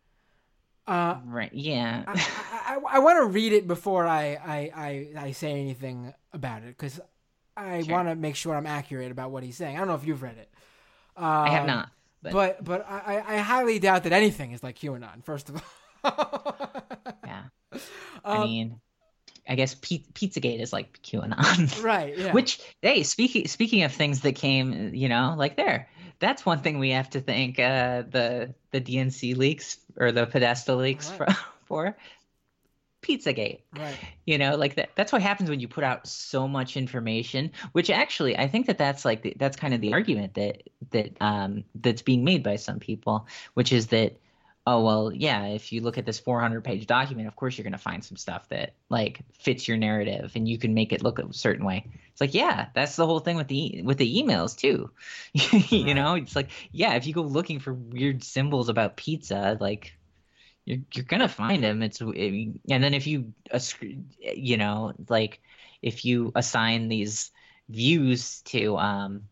Uh, Right. Yeah. I, I, I want to read it before I, I, I, I say anything about it, because I Sure. want to make sure I'm accurate about what he's saying. I don't know if you've read it. Um, I have not. But, But but I, I highly doubt that anything is like QAnon, first of all. yeah. Um, I mean, I guess P- Pizzagate is like QAnon. Right, yeah. Which, hey, speaking speaking of things that came, you know, like there, that's one thing we have to thank uh, the the D N C leaks or the Podesta leaks Right. for, for Pizzagate. Right. You know, like that. That's what happens when you put out so much information. Which actually, I think that that's like the, that's kind of the argument that that um that's being made by some people, which is that. Oh, well, yeah, if you look at this four hundred page document, of course you're going to find some stuff that like fits your narrative and you can make it look a certain way. It's like, yeah, that's the whole thing with the with the emails too. you Right. know, it's like, yeah, if you go looking for weird symbols about pizza, like you're you're going to find them. It's and then if you you know, like if you assign these views to um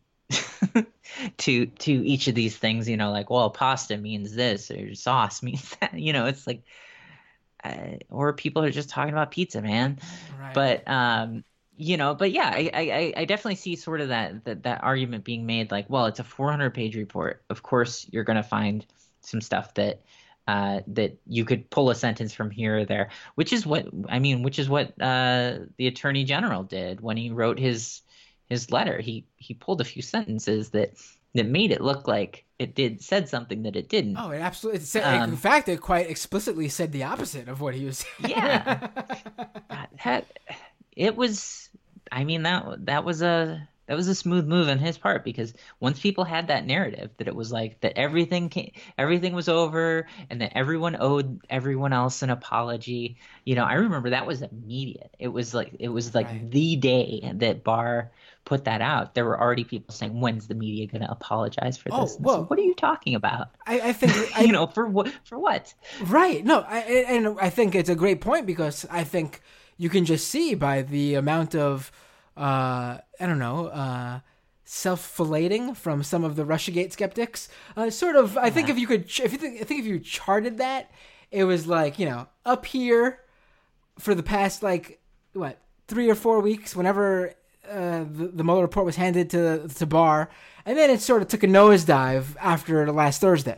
to to each of these things, you know, like, well, pasta means this or sauce means that, you know, it's like, uh, or people are just talking about pizza, man. Right. But um, you know, but yeah, I I, I definitely see sort of that, that that argument being made, like, well, it's a four hundred page report. Of course, you're gonna find some stuff that uh that you could pull a sentence from here or there, which is what I mean, which is what uh the Attorney General did when he wrote his his letter. He he pulled a few sentences that that made it look like it did said something that it didn't. Oh, it absolutely. It said, Um, in fact, it quite explicitly said the opposite of what he was saying. Yeah. God, that it was. I mean that that was a that was a smooth move on his part, because once people had that narrative that it was like that everything came, everything was over and that everyone owed everyone else an apology. You know, I remember that was immediate. It was like it was like Right. the day that Barr put that out. There were already people saying, "When's the media going to apologize for this?" Oh, And it's well- like, what are you talking about? I, I think I, you know, for what? For what? Right. No, I, and I think it's a great point, because I think you can just see by the amount of, uh, I don't know, uh, self-filleting from some of the RussiaGate skeptics. Uh, sort of, I think if you could, if you think, I think if you charted that, it was like, you know, up here for the past, like, what, three or four weeks, whenever uh, the, the Mueller report was handed to, to Barr, and then it sort of took a nosedive after last Thursday.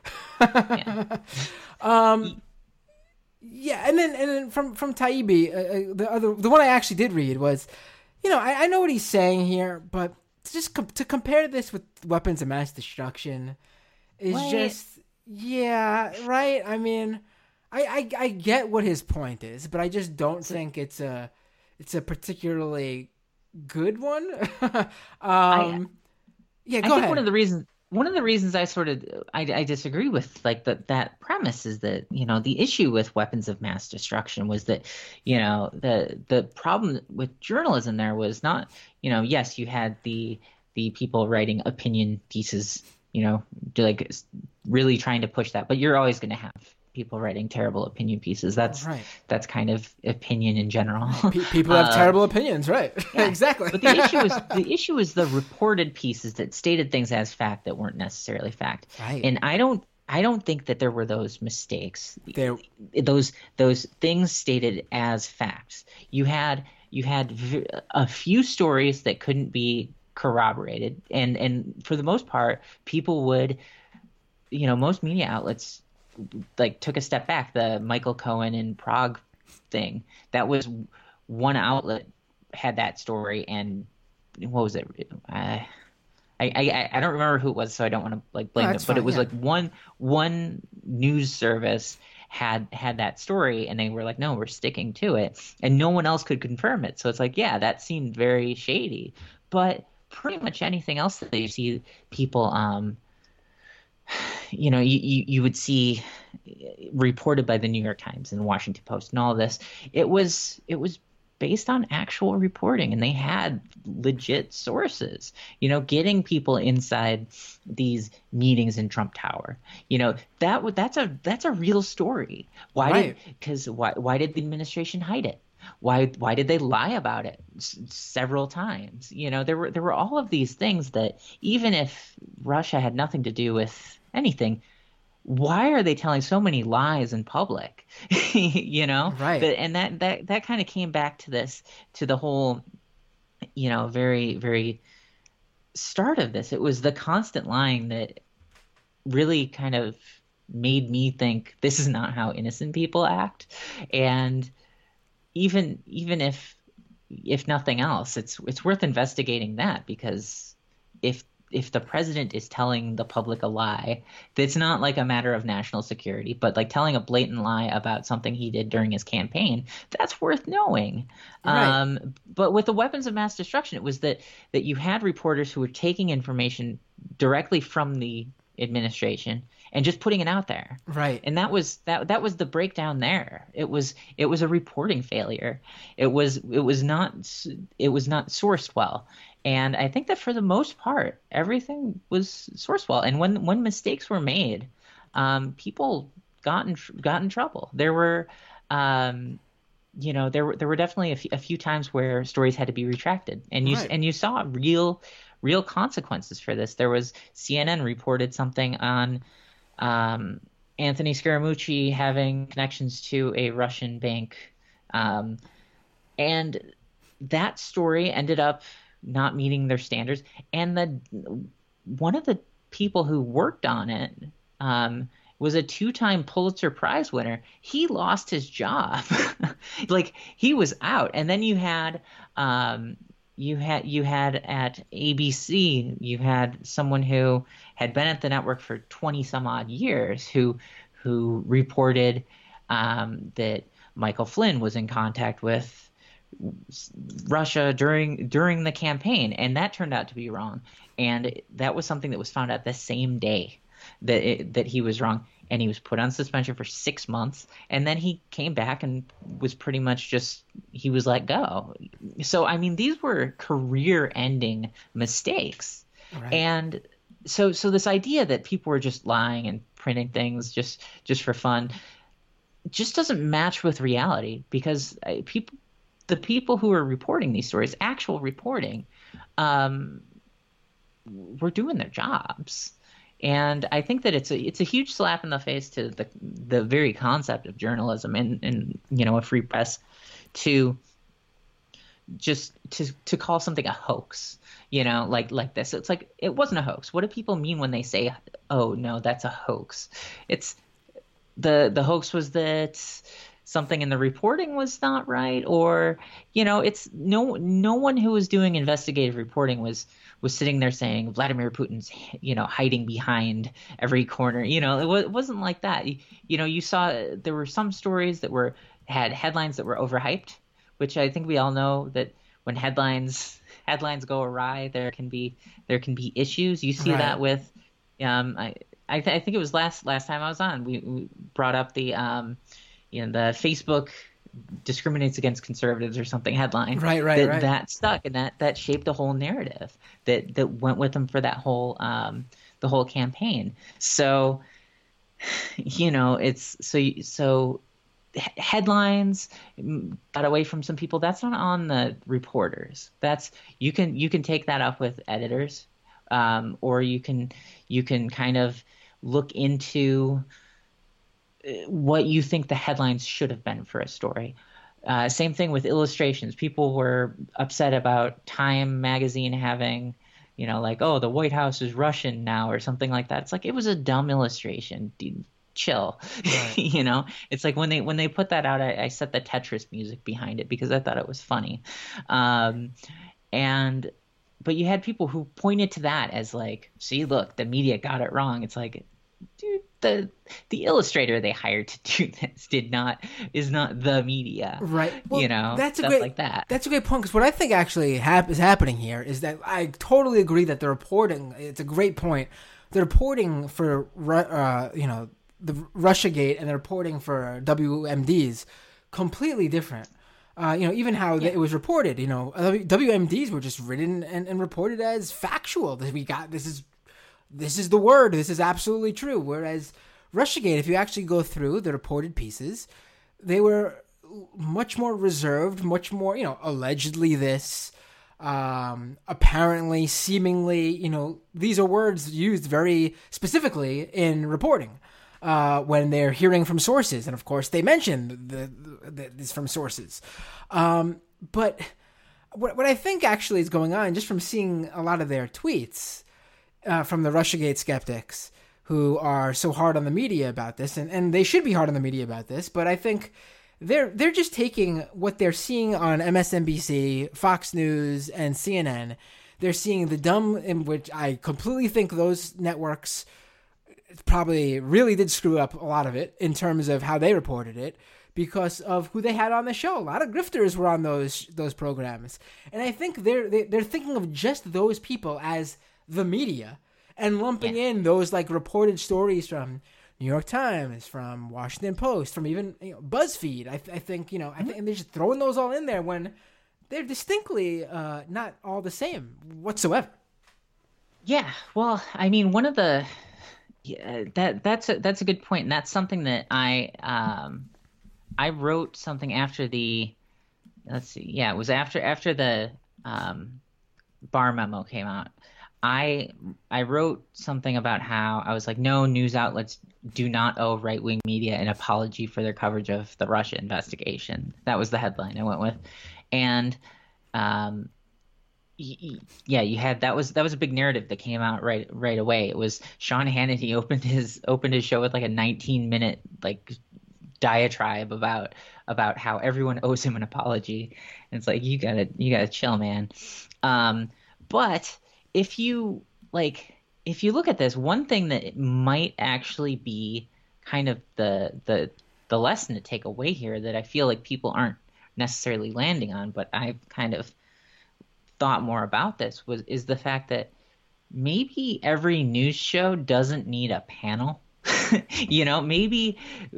Yeah. Yeah, and then and then from from Taibbi, uh, uh, the other the one I actually did read was, you know, I, I know what he's saying here, but to just com- to compare this with weapons of mass destruction is What? just yeah, right. I mean, I, I I get what his point is, but I just don't think it's a it's a particularly good one. um, yeah, go I think ahead. one of the reasons one of the reasons I sort of I, I disagree with like that that premise is that, you know, the issue with weapons of mass destruction was that, you know, the the problem with journalism there was not, you know, yes, you had the the people writing opinion pieces, you know, do like really trying to push that, but you're always going to have people writing terrible opinion pieces. That's Right. that's kind of opinion in general. Pe- people have Uh, terrible opinions, right? Yeah. Exactly. But the issue is the issue is the reported pieces that stated things as fact that weren't necessarily fact. Right. And I don't I don't think that there were those mistakes. There- Those those things stated as facts. You had you had v- a few stories that couldn't be corroborated, and and for the most part, people would, you know, most media outlets like took a step back. The Michael Cohen in Prague thing, that was one outlet had that story, and what was it? I I, I I don't remember who it was, so I don't want to like Oh, blame them. that's But it fine. was Yeah. like one one news service had had that story, and they were like, no, we're sticking to it, and no one else could confirm it. So it's like, yeah, that seemed very shady. But pretty much anything else that you see people, um, you know, you, you you would see reported by the New York Times and the Washington Post and all this, it was it was based on actual reporting, and they had legit sources, you know, getting people inside these meetings in Trump Tower. You know, that would that's a that's a real story. Why did Right. because why why did the administration hide it? Why why did they lie about it s- several times? You know, there were there were all of these things that even if Russia had nothing to do with anything, why are they telling so many lies in public? You know, Right. that and that that that kind of came back to this to the whole, you know, very very start of this. It was the constant lying that really kind of made me think this is not how innocent people act. And even even if if nothing else, it's it's worth investigating that, because if if the president is telling the public a lie, that's not like a matter of national security, but like telling a blatant lie about something he did during his campaign, that's worth knowing. Right. Um, but with the weapons of mass destruction, it was that that you had reporters who were taking information directly from the administration and just putting it out there. Right. And that was that that was the breakdown there. It was it was a reporting failure. It was it was not it was not sourced well. And I think that for the most part, everything was sourced well. And when when mistakes were made, um, people got in got in trouble. There were, um, you know, there were there were definitely a few, a few times where stories had to be retracted, and you Right. and you saw real real consequences for this. There was C N N reported something on um, Anthony Scaramucci having connections to a Russian bank, um, and that story ended up not meeting their standards. And the one of the people who worked on it um, was a two-time Pulitzer Prize winner. He lost his job, like he was out. And then you had um, you had you had at A B C, you had someone who had been at the network for twenty some odd years who who reported um, that Michael Flynn was in contact with Russia during during the campaign, and that turned out to be wrong. And that was something that was found out the same day that it, that he was wrong, and he was put on suspension for six months, and then he came back and was pretty much just he was let go. So I mean, these were career-ending mistakes, Right. and so so this idea that people were just lying and printing things just just for fun just doesn't match with reality, because uh, people the people who are reporting these stories, actual reporting, um, were doing their jobs. And I think that it's a it's a huge slap in the face to the the very concept of journalism and, and you know, a free press to just to to call something a hoax, you know, like like this. It's like it wasn't a hoax. What do people mean when they say, "Oh no, that's a hoax"? It's the the hoax was that something in the reporting was not right, or you know, it's no no one who was doing investigative reporting was was sitting there saying Vladimir Putin's, you know, hiding behind every corner. You know, it, w- it wasn't like that. You, you know, you saw there were some stories that were had headlines that were overhyped, which I think we all know that when headlines headlines go awry, there can be there can be issues. You see Right. that with um I I, th- I think it was last last time I was on, we, we brought up the um you know, the Facebook discriminates against conservatives or something headline Right. Right. that Right. that stuck, and that that shaped a whole narrative that that went with them for that whole um the whole campaign. So you know, it's so so headlines got away from some people. That's not on the reporters. That's you can you can take that up with editors, um, or you can you can kind of look into what you think the headlines should have been for a story. Uh, same thing with illustrations. People were upset about Time magazine having, you know, like, oh, the White House is Russian now or something like that. It's like, it was a dumb illustration. Dude, chill. Right. You know, it's like when they when they put that out, I, I set the Tetris music behind it because I thought it was funny. Um, and but you had people who pointed to that as like, see, look, the media got it wrong. It's like, dude, the the illustrator they hired to do this did not is not the media, right? Well, you know, that's a stuff great, like that. That's a great point, because what I think actually hap- is happening here is that I totally agree that the reporting. It's a great point. The reporting for uh, you know the RussiaGate and the reporting for W M Ds completely different. Uh, you know, even how Yeah. it was reported. You know, W M Ds were just written and, and reported as factual. That we got this is this is the word. This is absolutely true. Whereas RussiaGate, if you actually go through the reported pieces, they were much more reserved, much more, you know, allegedly this, um, apparently, seemingly, you know, these are words used very specifically in reporting uh, when they're hearing from sources. And of course, they mention the, the, the, this from sources. Um, but what, what I think actually is going on, just from seeing a lot of their tweets uh, from the RussiaGate skeptics, who are so hard on the media about this, and, and they should be hard on the media about this, but I think they're they're just taking what they're seeing on M S N B C, Fox News, and C N N. They're seeing the dumb, in which I completely think those networks probably really did screw up a lot of it in terms of how they reported it, because of who they had on the show. A lot of grifters were on those those programs, and I think they're they, they're thinking of just those people as the media, and lumping Yeah. in those like reported stories from New York Times, from Washington Post, from even, you know, BuzzFeed. I, I think, you know, I think, and they're just throwing those all in there when they're distinctly uh, not all the same whatsoever. Yeah, well, I mean, one of the yeah, that that's a, that's a good point, and that's something that I um I wrote something after the let's see, yeah, it was after after the um Barr memo came out. I I wrote something about how I was like, no, news outlets do not owe right-wing media an apology for their coverage of the Russia investigation. That was the headline I went with, and um, y- y- yeah, you had that was that was a big narrative that came out right right away. It was Sean Hannity opened his opened his show with like a nineteen minute like diatribe about about how everyone owes him an apology, and it's like, you gotta you gotta chill, man. Um, but if you like if you look at this, one thing that might actually be kind of the the the lesson to take away here that I feel like people aren't necessarily landing on, but I've kind of thought more about this, was is the fact that maybe every news show doesn't need a panel. You know, maybe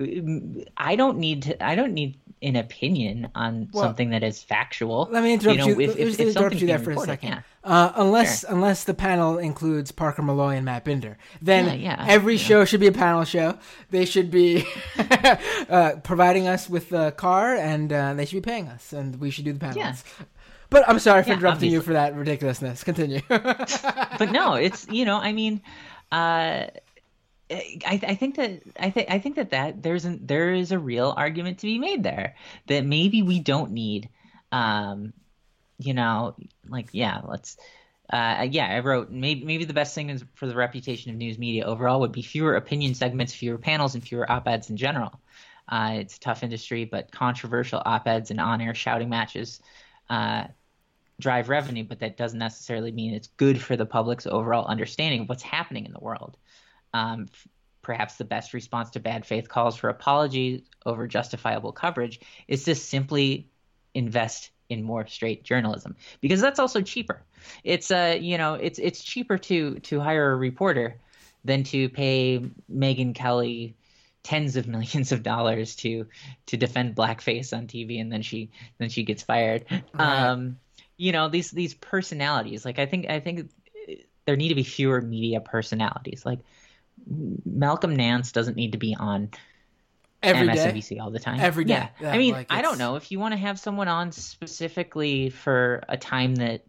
I don't need to I don't need an opinion on Well, something that is factual. Let me interrupt you. Know, you. if, Let if, me if interrupt something's you there being for a reported, second. yeah. Uh, unless Sure. unless the panel includes Parker Malloy and Matt Binder, then Yeah, yeah, every yeah. show should be a panel show. They should be uh, providing us with the car, and uh, they should be paying us, and we should do the panels. Yeah. But I'm sorry for Yeah, interrupting you obviously. for that ridiculousness. Continue. But no, it's you know, I mean, uh, I, I think that I think I think that, that there's an, there is a real argument to be made there that maybe we don't need, um, you know, like yeah, let's. Uh, yeah, I wrote maybe maybe the best thing is for the reputation of news media overall would be fewer opinion segments, fewer panels, and fewer op-eds in general. Uh, it's a tough industry, but controversial op-eds and on-air shouting matches uh, drive revenue, but that doesn't necessarily mean it's good for the public's overall understanding of what's happening in the world. Um, f- perhaps the best response to bad faith calls for apologies over justifiable coverage is to simply invest in more straight journalism, because that's also cheaper. It's uh you know it's it's cheaper to to hire a reporter than to pay Megyn Kelly tens of millions of dollars to to defend blackface on T V, and then she then she gets fired. Right. Um, you know, these these personalities. Like I think I think there need to be fewer media personalities. Like Malcolm Nance doesn't need to be on Every M S N B day. C all the time. Every day. Yeah. Yeah, I mean, like I don't it's- know if you want to have someone on specifically for a time that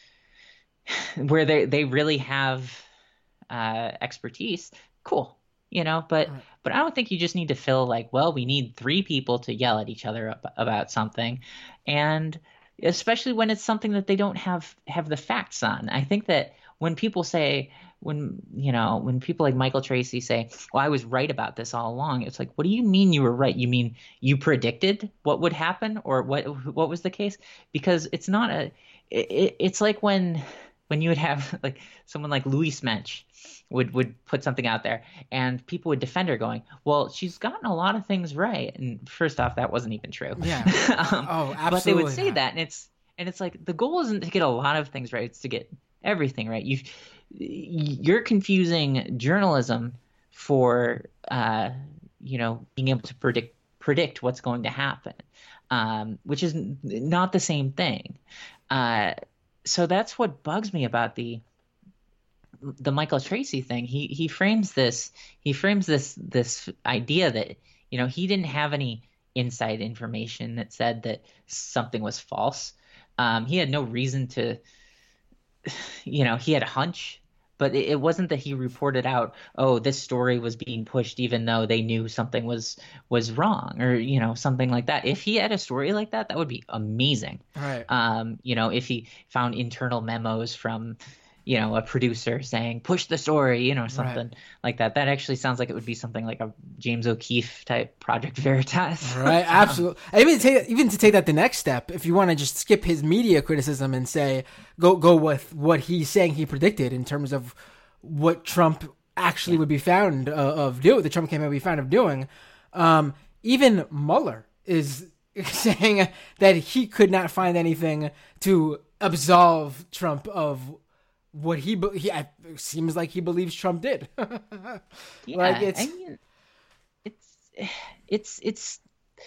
where they they really have uh, expertise. Cool, you know, but Right. but I don't think you just need to fill like, well, we need three people to yell at each other ab- about something, and especially when it's something that they don't have have the facts on. I think that when people say when you know when people like Michael Tracy say, well, I was right about this all along, it's like, what do you mean you were right? You mean you predicted what would happen, or what what was the case? Because it's not a it, it's like when when you would have like someone like Louise Mensch would would put something out there, and people would defend her, going, "Well, she's gotten a lot of things right." And first off, that wasn't even true. Yeah. um, Oh, absolutely. but they would say not. that, and it's and it's like the goal isn't to get a lot of things right; it's to get everything right. You you're confusing journalism for uh, you know being able to predict predict what's going to happen, um, which is n- not the same thing. Uh, so that's what bugs me about the the Michael Tracy thing. He he frames this he frames this this idea that you know he didn't have any inside information that said that something was false. Um, he had no reason to, you know, he had a hunch, but it, it wasn't that he reported out, oh, this story was being pushed even though they knew something was was wrong, or you know something like that. If he had a story like that, that would be amazing. Right. Um, you know, if he found internal memos from you know, a producer saying, push the story, you know, something Right. like that. That actually sounds like it would be something like a James O'Keefe type Project Veritas. Right, absolutely. And even to take even to take that the next step, if you want to just skip his media criticism and say go go with what he's saying he predicted in terms of what Trump actually Yeah. would be found uh, of doing, the Trump campaign would be found of doing. Um, even Mueller is saying that he could not find anything to absolve Trump of what he be- he it seems like he believes Trump did. Yeah, Like, it's- I mean, it's it's it's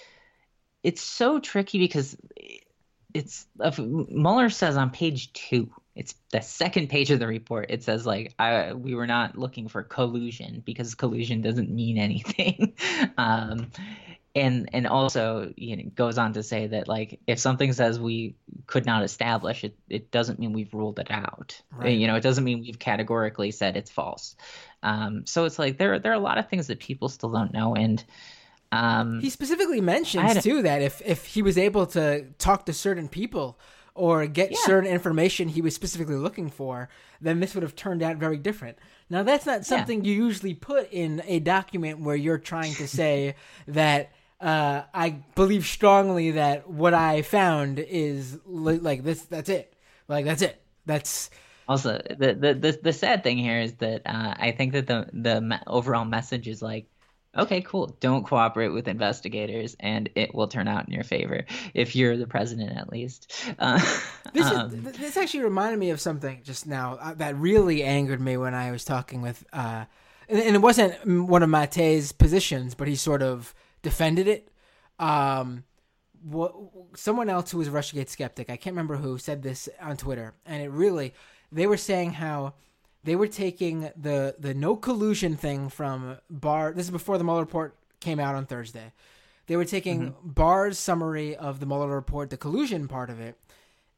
it's so tricky because it's if Mueller says on page two, it's the second page of the report. It says like I we were not looking for collusion because collusion doesn't mean anything. um, and and also you know goes on to say that like if something says we could not establish it, it doesn't mean we've ruled it out. Right. You know, it doesn't mean we've categorically said it's false. Um, so it's like there there are a lot of things that people still don't know, and um, He specifically I mentions had- too that if if he was able to talk to certain people or get Yeah. certain information he was specifically looking for, then this would have turned out very different. Now that's not something you usually put in a document where you're trying to say that uh, I believe strongly that what I found is li- like this. That's it. Like that's it. That's Also, the, the the the sad thing here is that uh, I think that the the me- overall message is like, okay, cool, don't cooperate with investigators, and it will turn out in your favor if you're the president, at least. Uh, This um, is, th- this actually reminded me of something just now uh, that really angered me when I was talking with, uh, and, and it wasn't mm, one of Mate's positions, but he sort of defended it. Um, what, someone else who was a Russiagate skeptic, I can't remember who, said this on Twitter, and it really, they were saying how they were taking the the no collusion thing from Barr. This is before the Mueller report came out on Thursday. They were taking Barr's summary of the Mueller report, the collusion part of it,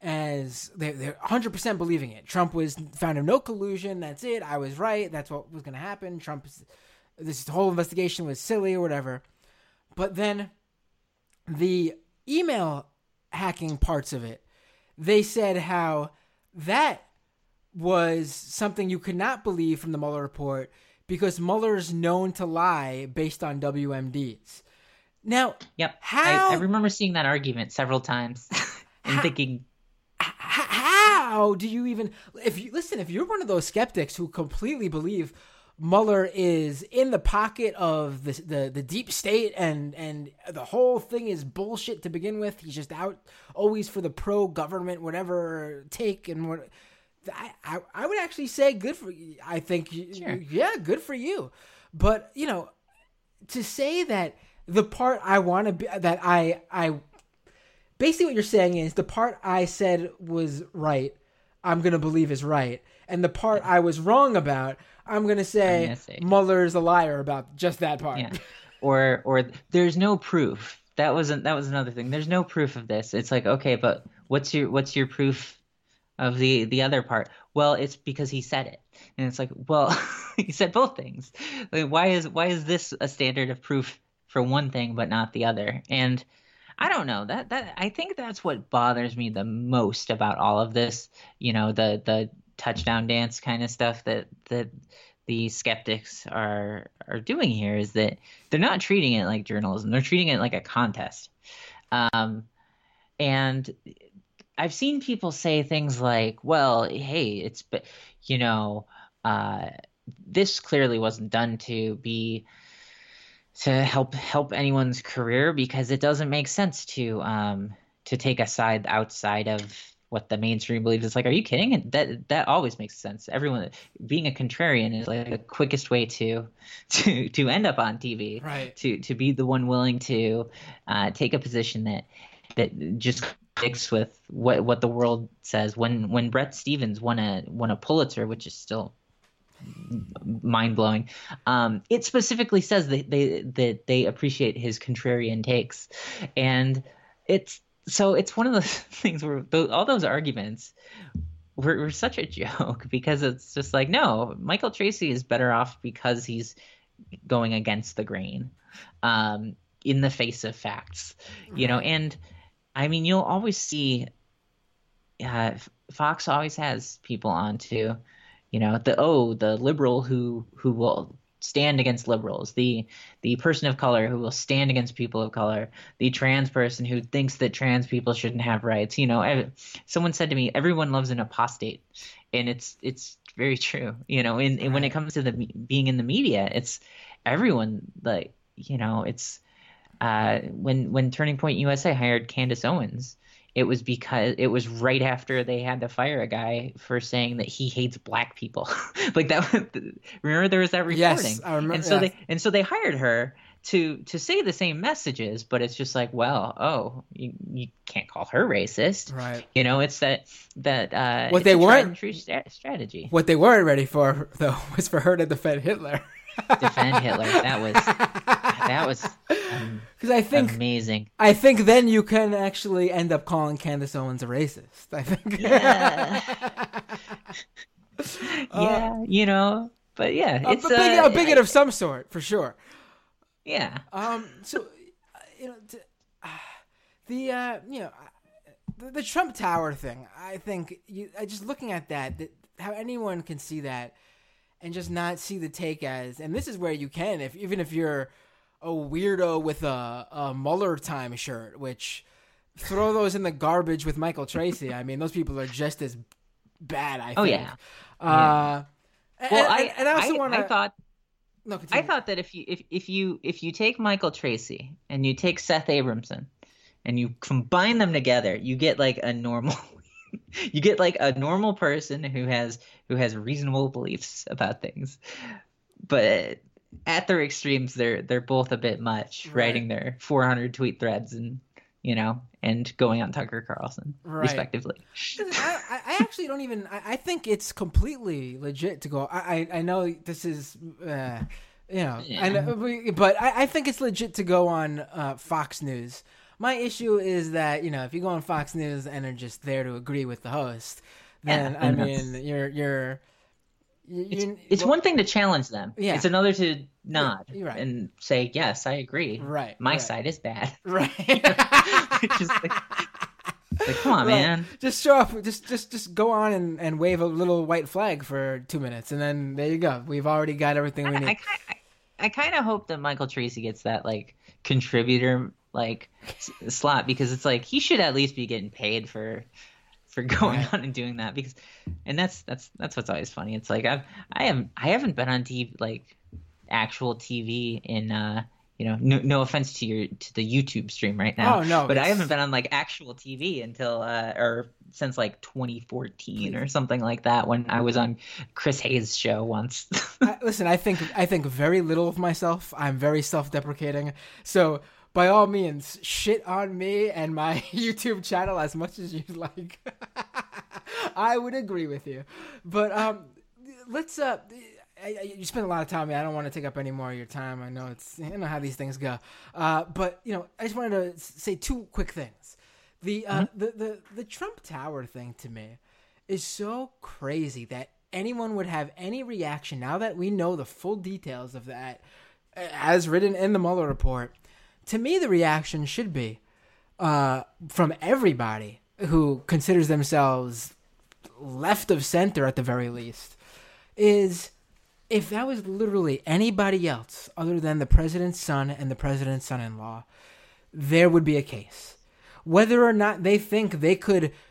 as they, they're one hundred percent believing it. Trump was found in no collusion. That's it. I was right. That's what was going to happen. Trump, this whole investigation was silly or whatever. But then the email hacking parts of it, they said how that was something you could not believe from the Mueller report because Mueller's known to lie based on W M Ds. Now, yep, how I, I remember seeing that argument several times and How- thinking, h- how do you even if you listen if you're one of those skeptics who completely believe Mueller is in the pocket of the the, the deep state and and the whole thing is bullshit to begin with, he's just out always for the pro government whatever take and what I, I I would actually say good for you. I think you- Sure. yeah, good for you. But you know, to say that the part I want to be that I I basically what you're saying is the part I said was right, I'm going to believe is right. And the part I was wrong about, I'm going to say, gonna say- Mueller's a liar about just that part. yeah, or or there's no proof. That wasn't that was another thing. There's no proof of this. It's like, okay, but what's your what's your proof of the the other part? Well, it's because he said it, and it's like, well, he said both things. Like, why is why is this a standard of proof for one thing but not the other? And I don't know that that I think that's what bothers me the most about all of this. You know, the the touchdown dance kind of stuff that that the skeptics are are doing here is that they're not treating it like journalism. They're treating it like a contest. Um, and I've seen people say things like, well, hey, it's, but you know, uh, this clearly wasn't done to be to help help anyone's career because it doesn't make sense to um to take a side outside of what the mainstream believes. It's like, are you kidding? And that that always makes sense. Everyone being a contrarian is like the quickest way to to to end up on T V. Right. To to be the one willing to uh, take a position that that just sticks with what what the world says. When when Bret Stephens won a won a Pulitzer, which is still mind blowing, um, it specifically says that they that they appreciate his contrarian takes, and it's so it's one of those things where those, all those arguments were, were such a joke because it's just like, no, Michael Tracey is better off because he's going against the grain, um, in the face of facts, you know. And I mean, you'll always see, uh, Fox always has people on too. You know, the oh, the liberal who who will stand against liberals, the the person of color who will stand against people of color, the trans person who thinks that trans people shouldn't have rights. You know, I, someone said to me, everyone loves an apostate, and it's it's very true. You know, and, and when it comes to the being in the media, it's everyone, like, you know, it's uh, when when Turning Point U S A hired Candace Owens. It was because it was right after they had to fire a guy for saying that he hates black people. Like that. Remember there was that reporting. Yes, I remember. And so yeah. they and so they hired her to to say the same messages, but it's just like, well, oh, you, you can't call her racist, right? You know, it's that that uh, what they weren't true strategy. What they weren't ready for though was for her to defend Hitler. Defend Hitler. That was that was because um, I think amazing. I think then you can actually end up calling Candace Owens a racist. I think. Yeah. Yeah, uh, you know, but yeah, it's a, big, uh, a bigot I, of some sort for sure. Yeah. Um. So, you know, to, uh, the uh, you know, the, the Trump Tower thing. I think you. I just looking at that, that how anyone can see that. And just not see the take as, and this is where you can, if even if you're a weirdo with a, a Mueller time shirt, which throw those in the garbage with Michael Tracey. I mean, those people are just as bad. I think. Oh yeah. Uh, yeah. Well, and, I and I also I, want I thought. No, I thought that if you if if you if you take Michael Tracey and you take Seth Abramson, and you combine them together, you get like a normal. You get like a normal person who has who has reasonable beliefs about things, but at their extremes, they're they're both a bit much. Right. Writing their four hundred tweet threads and you know and going on Tucker Carlson, right. respectively. I, I actually don't even. I, I think it's completely legit to go. I I, I know this is. Uh, you know, yeah. I know, but I, I think it's legit to go on uh, Fox News. My issue is that, you know, if you go on Fox News and are just there to agree with the host, then, yeah, I mean, you're, you're, you're it's, it's well, one thing to challenge them. Yeah. It's another to nod you're right. and say, yes, I agree. Right. My right. side is bad. Right. Just like, like, come on, right. man. Just show up. Just, just, just go on and, and wave a little white flag for two minutes. And then there you go. We've already got everything we I, need. I, I, I kind of hope that Michael Tracey gets that, like, contributor like slot, because it's like he should at least be getting paid for for going right. on and doing that, because and that's that's that's what's always funny. It's like I've I haven't I haven't been on T V, like actual T V in uh you know no, no offense to your to the YouTube stream right now. Oh no, but I haven't been on like actual T V until uh or since like twenty fourteen or something like that, when I was on Chris Hayes' show once. I, listen, I think I think very little of myself. I'm very self-deprecating, so by all means, shit on me and my YouTube channel as much as you'd like. I would agree with you. But um, let's... Uh, I, I, you spend a lot of time. I don't want to take up any more of your time. I know it's... You know how these things go. Uh, but, you know, I just wanted to say two quick things. The, uh, mm-hmm. the, the, the Trump Tower thing, to me, is so crazy that anyone would have any reaction now that we know the full details of that, as written in the Mueller report. To me, the reaction should be uh, from everybody who considers themselves left of center at the very least, is if that was literally anybody else other than the president's son and the president's son-in-law, there would be a case. Whether or not they think they could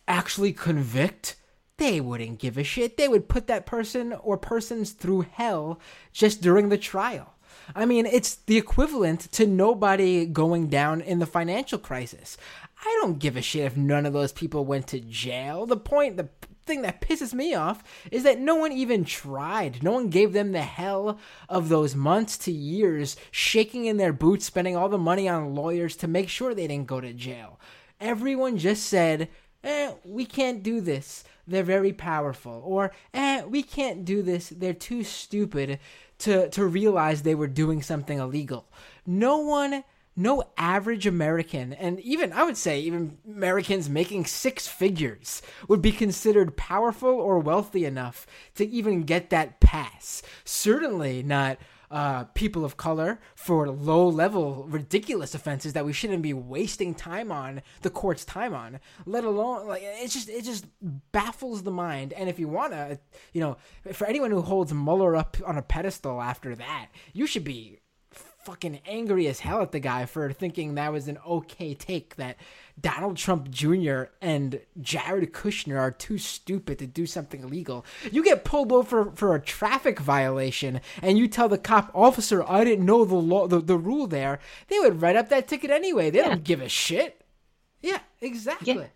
actually convict, they wouldn't give a shit. They would put that person or persons through hell just during the trial. I mean, it's the equivalent to nobody going down in the financial crisis. I don't give a shit if none of those people went to jail. The point, the thing that pisses me off is that no one even tried. No one gave them the hell of those months to years, shaking in their boots, spending all the money on lawyers to make sure they didn't go to jail. Everyone just said, eh, we can't do this. They're very powerful. Or, eh, we can't do this. They're too stupid to, to realize they were doing something illegal. No one... No average American, and even, I would say, even Americans making six figures would be considered powerful or wealthy enough to even get that pass. Certainly not uh, people of color for low-level, ridiculous offenses that we shouldn't be wasting time on, the court's time on, let alone, like, it's just, it just baffles the mind. And if you want to, you know, for anyone who holds Mueller up on a pedestal after that, you should be fucking angry as hell at the guy for thinking that was an okay take, that Donald Trump Junior and Jared Kushner are too stupid to do something illegal. You get pulled over for a traffic violation and you tell the cop, officer, I didn't know the law, the, the rule there. They would write up that ticket anyway. They yeah. don't give a shit. Yeah, exactly. Yeah.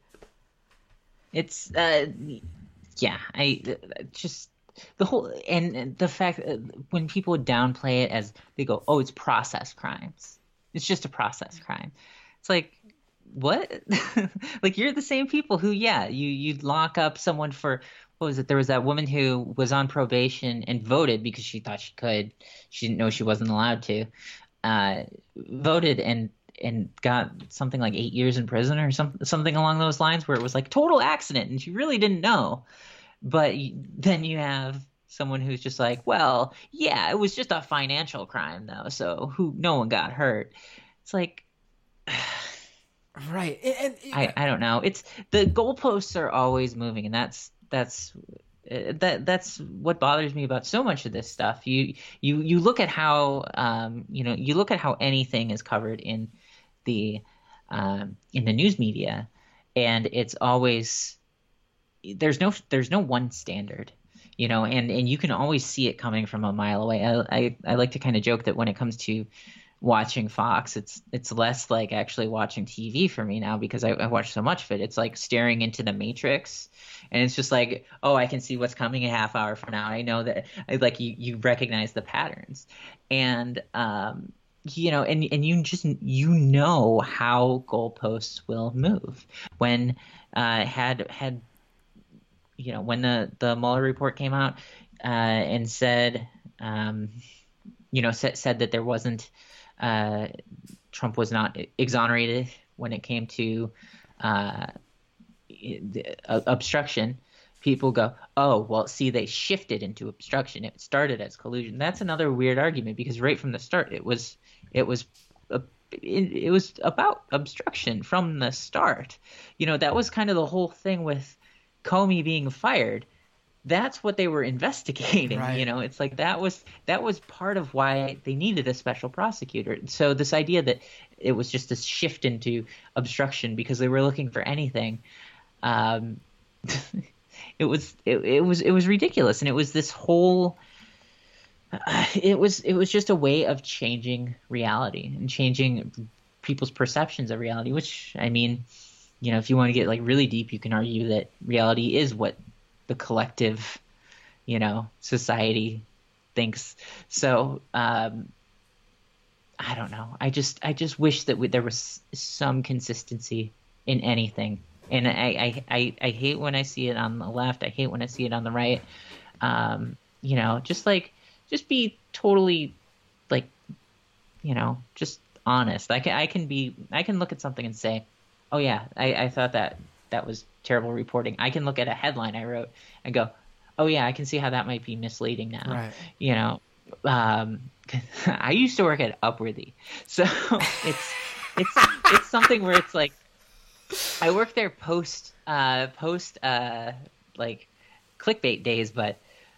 It's, uh, yeah, I just... The whole and the fact that when people downplay it as they go, oh, it's process crimes. It's just a process crime. It's like, what? Like, you're the same people who, yeah, you you'd lock up someone for, what was it? There was that woman who was on probation and voted because she thought she could. She didn't know she wasn't allowed to. Uh, voted and and got something like eight years in prison or something something along those lines, where it was like total accident and she really didn't know. But then you have someone who's just like, well, yeah, it was just a financial crime, though, so who no one got hurt. It's like, right? And, and, I, I don't know. It's the goalposts are always moving, and that's that's uh, that that's what bothers me about so much of this stuff. You you you look at how um you know you look at how anything is covered in the um in the news media, and it's always. There's no there's no one standard, you know, and, and you can always see it coming from a mile away. I I, I like to kind of joke that when it comes to watching Fox, it's it's less like actually watching T V for me now, because I, I watch so much of it. It's like staring into the Matrix, and it's just like, oh, I can see what's coming a half hour from now. I know that, like, you, you recognize the patterns, and um you know, and and you just you know how goalposts will move. When uh had had you know, when the, the Mueller report came out uh, and said, um, you know, said, said that there wasn't, uh, Trump was not exonerated when it came to uh, obstruction, people go, oh, well, see, they shifted into obstruction. It started as collusion. That's another weird argument, because right from the start, it was it was a, it, it was about obstruction from the start. You know, that was kind of the whole thing with Comey being fired. That's what they were investigating. Right. You know, it's like that was that was part of why they needed a special prosecutor. So this idea that it was just a shift into obstruction because they were looking for anything, um, it was it, it was it was ridiculous, and it was this whole. Uh, it was it was just a way of changing reality and changing people's perceptions of reality. Which, I mean, you know, if you want to get like really deep, you can argue that reality is what the collective, you know, society thinks. So um, I don't know. I just I just wish that we, there was some consistency in anything. And I, I, I, I hate when I see it on the left. I hate when I see it on the right. Um, you know, just like just be totally like, you know, just honest. I can I can be I can look at something and say, oh yeah, I, I thought that that was terrible reporting. I can look at a headline I wrote and go, oh yeah, I can see how that might be misleading now. Right. You know, um, I used to work at Upworthy, so it's it's it's something where it's like I work there post uh, post uh, like clickbait days, but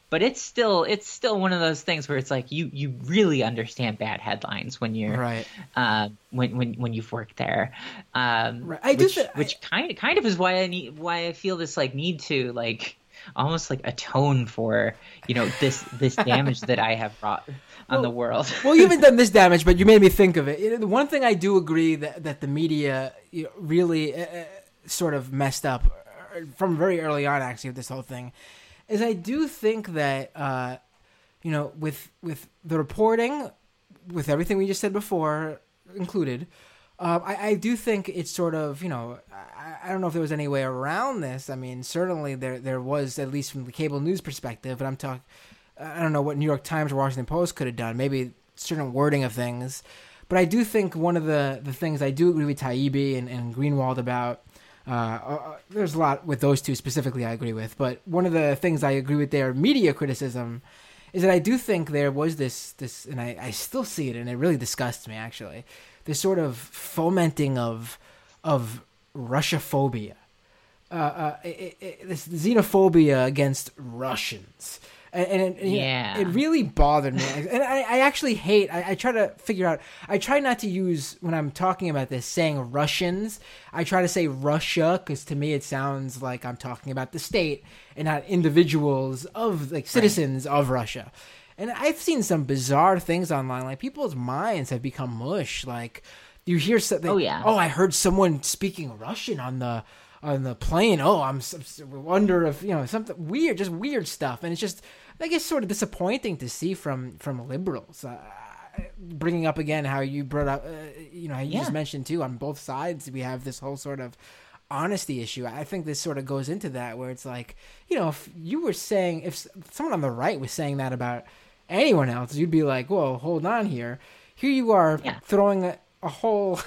but it's still it's still one of those things where it's like you you really understand bad headlines when you're right uh, when when when you've worked there. Um, right. I do which, th- which kind of kind of is why I need why I feel this like need to like almost like atone for, you know, this this damage that I have brought on well, the world. Well, you haven't done this damage, but you made me think of it. You know, the one thing I do agree that that the media, you know, really uh, sort of messed up from very early on, actually, with this whole thing, is I do think that uh, you know, with with the reporting, with everything we just said before included. Um, I, I do think it's sort of, you know, I, I don't know if there was any way around this. I mean, certainly there there was, at least from the cable news perspective, but I'm talking, I don't know what New York Times or Washington Post could have done, maybe certain wording of things. But I do think one of the, the things I do agree with Taibbi and, and Greenwald about, uh, uh, there's a lot with those two specifically I agree with, but one of the things I agree with their media criticism is that I do think there was this, this and I, I still see it, and it really disgusts me, actually, this sort of fomenting of of Russophobia, uh, uh, it, it, this xenophobia against Russians, and, and, and yeah, it, it really bothered me. And I, I actually hate. I, I try to figure out. I try not to use when I'm talking about this saying Russians. I try to say Russia because to me it sounds like I'm talking about the state and not individuals of like citizens right. of Russia. And I've seen some bizarre things online. Like, people's minds have become mush. Like, you hear something. Oh, yeah. Oh, I heard someone speaking Russian on the on the plane. Oh, I'm I wonder if, you know, something weird, just weird stuff. And it's just, I guess, sort of disappointing to see from, from liberals. Uh, bringing up again how you brought up, uh, you know, how you yeah. just mentioned, too, on both sides, we have this whole sort of honesty issue. I think this sort of goes into that, where it's like, you know, if you were saying, if someone on the right was saying that about anyone else, you'd be like, whoa, hold on here. Here you are yeah. throwing a, a whole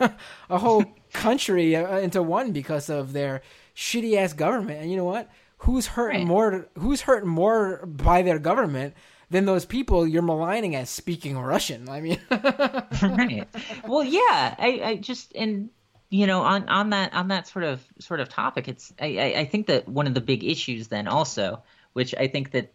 a whole country into one because of their shitty ass government. And you know what? Who's hurting right. more? Who's hurting more by their government than those people you're maligning as speaking Russian? I mean, right. Well, yeah. I, I just and you know on, on that on that sort of sort of topic, it's I, I think that one of the big issues then also, which I think that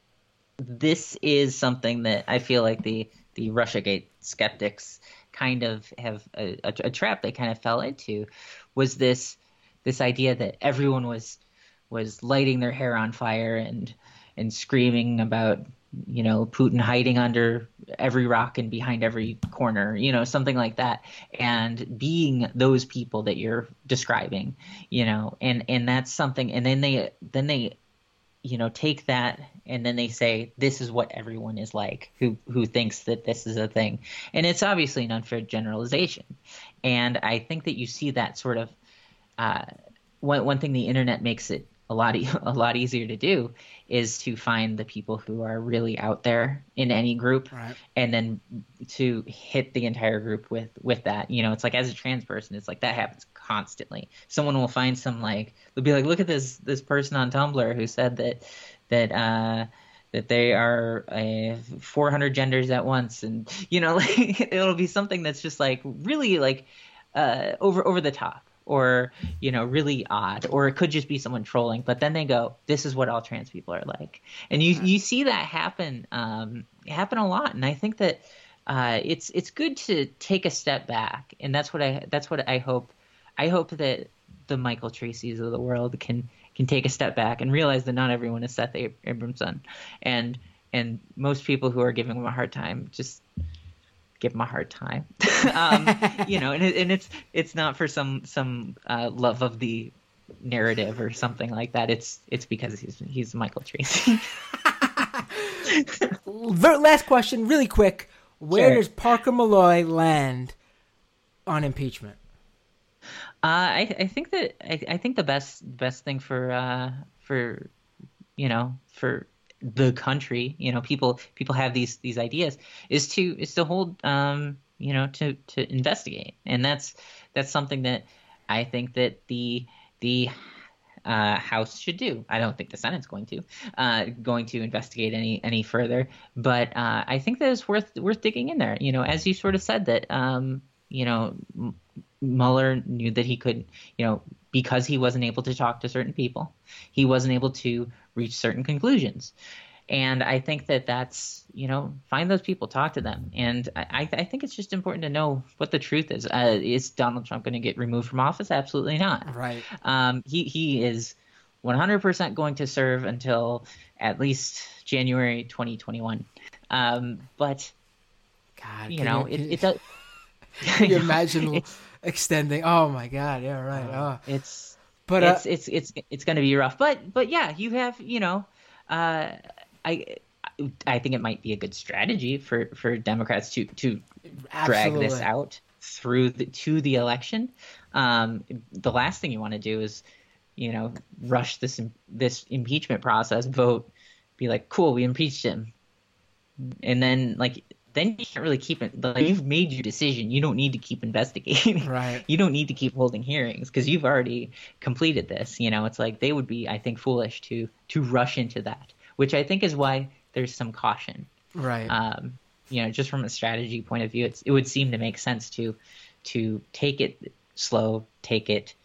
this is something that I feel like the the Russiagate skeptics kind of have a, a, a trap they kind of fell into, was this this idea that everyone was was lighting their hair on fire and and screaming about, you know, Putin hiding under every rock and behind every corner, you know, something like that, and being those people that you're describing, you know, and and that's something, and then they then they you know, take that and then they say, this is what everyone is like who, who thinks that this is a thing. And it's obviously an unfair generalization. And I think that you see that sort of uh, one, one thing the internet makes it a lot, e- a lot easier to do is to find the people who are really out there in any group, right. and then to hit the entire group with, with that. You know, it's like, as a trans person, it's like that happens constantly. Someone will find some, like, they'll be like, look at this this person on Tumblr who said that that uh, that they are uh, four hundred genders at once, and you know, like, it'll be something that's just like really like uh, over over the top, or you know, really odd, or it could just be someone trolling. But then they go, this is what all trans people are like, and you you see that happen um, happen a lot, and I think that uh, it's it's good to take a step back, and that's what I that's what I hope. I hope that the Michael Tracys of the world can can take a step back and realize that not everyone is Seth Abramson, and and most people who are giving him a hard time, just give him a hard time, um, you know. And, it, and it's it's not for some some uh, love of the narrative or something like that. It's it's because he's he's Michael Tracey. Last question, really quick: where sure. does Parker Molloy land on impeachment? Uh, I, I think that I, I think the best best thing for uh, for you know for the country, you know, people people have these these ideas, is to is to hold um, you know to, to investigate, and that's that's something that I think that the the uh, House should do. I don't think the Senate's going to uh, going to investigate any any further, but uh, I think that it's worth worth digging in there. You know, as you sort of said that um, you know. M- Mueller knew that he could, you know, because he wasn't able to talk to certain people, he wasn't able to reach certain conclusions. And I think that that's, you know, find those people, talk to them. And I, I think it's just important to know what the truth is. Uh, is Donald Trump going to get removed from office? Absolutely not. Right. Um, he, he is one hundred percent going to serve until at least January twenty twenty-one. Um, but, God, you know, you, it, it does. Can you imagine extending? Oh my God. Yeah, right. Oh. It's, but uh, it's, it's, it's, it's, it's going to be rough, but, but yeah, you have, you know, uh, I, I think it might be a good strategy for, for Democrats to, to drag this out through the, to the election. Um, the last thing you want to do is, you know, rush this, this impeachment process, vote, be like, cool, we impeached him. And then like, then you can't really keep it. Like, you've made your decision. You don't need to keep investigating. Right. You don't need to keep holding hearings because you've already completed this. You know, it's like they would be, I think, foolish to to rush into that, which I think is why there's some caution. Right. Um, you know, just from a strategy point of view, it's, it would seem to make sense to to take it slow, take it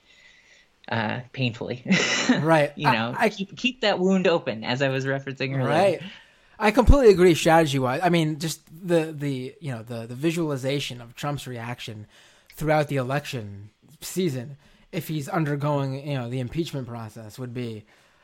uh, painfully. Right. You know, I, I, keep keep that wound open, as I was referencing earlier. Right. I completely agree strategy-wise. I mean, just the, the you know the, the visualization of Trump's reaction throughout the election season, if he's undergoing you know the impeachment process, would be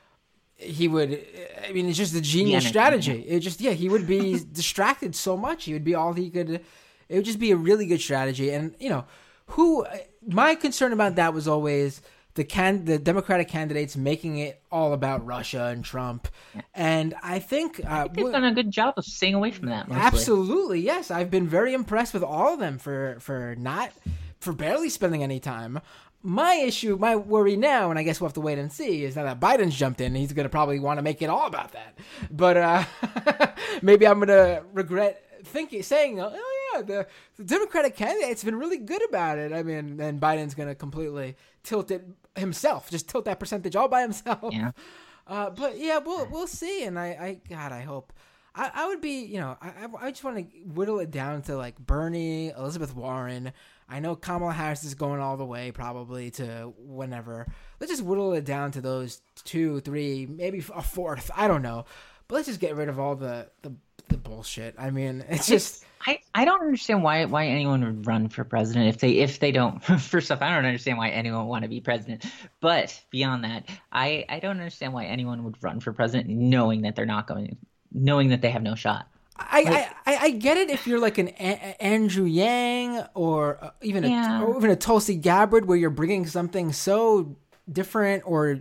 he would. I mean, it's just a genius yeah, strategy. Yeah. It just yeah, he would be distracted so much. He would be all he could. It would just be a really good strategy. And you know, who my concern about that was always the can the Democratic candidates making it all about Russia and Trump, yeah. and I think, uh, I think they've done a good job of staying away from that. Mostly. Absolutely, yes. I've been very impressed with all of them for for not for barely spending any time. My issue, my worry now, and I guess we'll have to wait and see, is now that Biden's jumped in, he's going to probably want to make it all about that. But uh, maybe I'm going to regret thinking, saying, oh yeah, the, the Democratic candidate's been really good about it. I mean, and Biden's going to completely tilt it himself, just tilt that percentage all by himself. Yeah. Uh, but yeah, we'll we'll see. And I, I God, I hope. I, I would be, you know, I I just want to whittle it down to like Bernie, Elizabeth Warren. I know Kamala Harris is going all the way probably to whenever. Let's just whittle it down to those two, three, maybe a fourth. I don't know. But let's just get rid of all the, the, the bullshit. I mean, it's just... I, I don't understand why why anyone would run for president if they if they don't. First off, I don't understand why anyone would want to be president. But beyond that, I, I don't understand why anyone would run for president knowing that they're not going, knowing that they have no shot. I, like, I, I get it if you're like an a- Andrew Yang or uh, even a yeah. or even a Tulsi Gabbard where you're bringing something so different or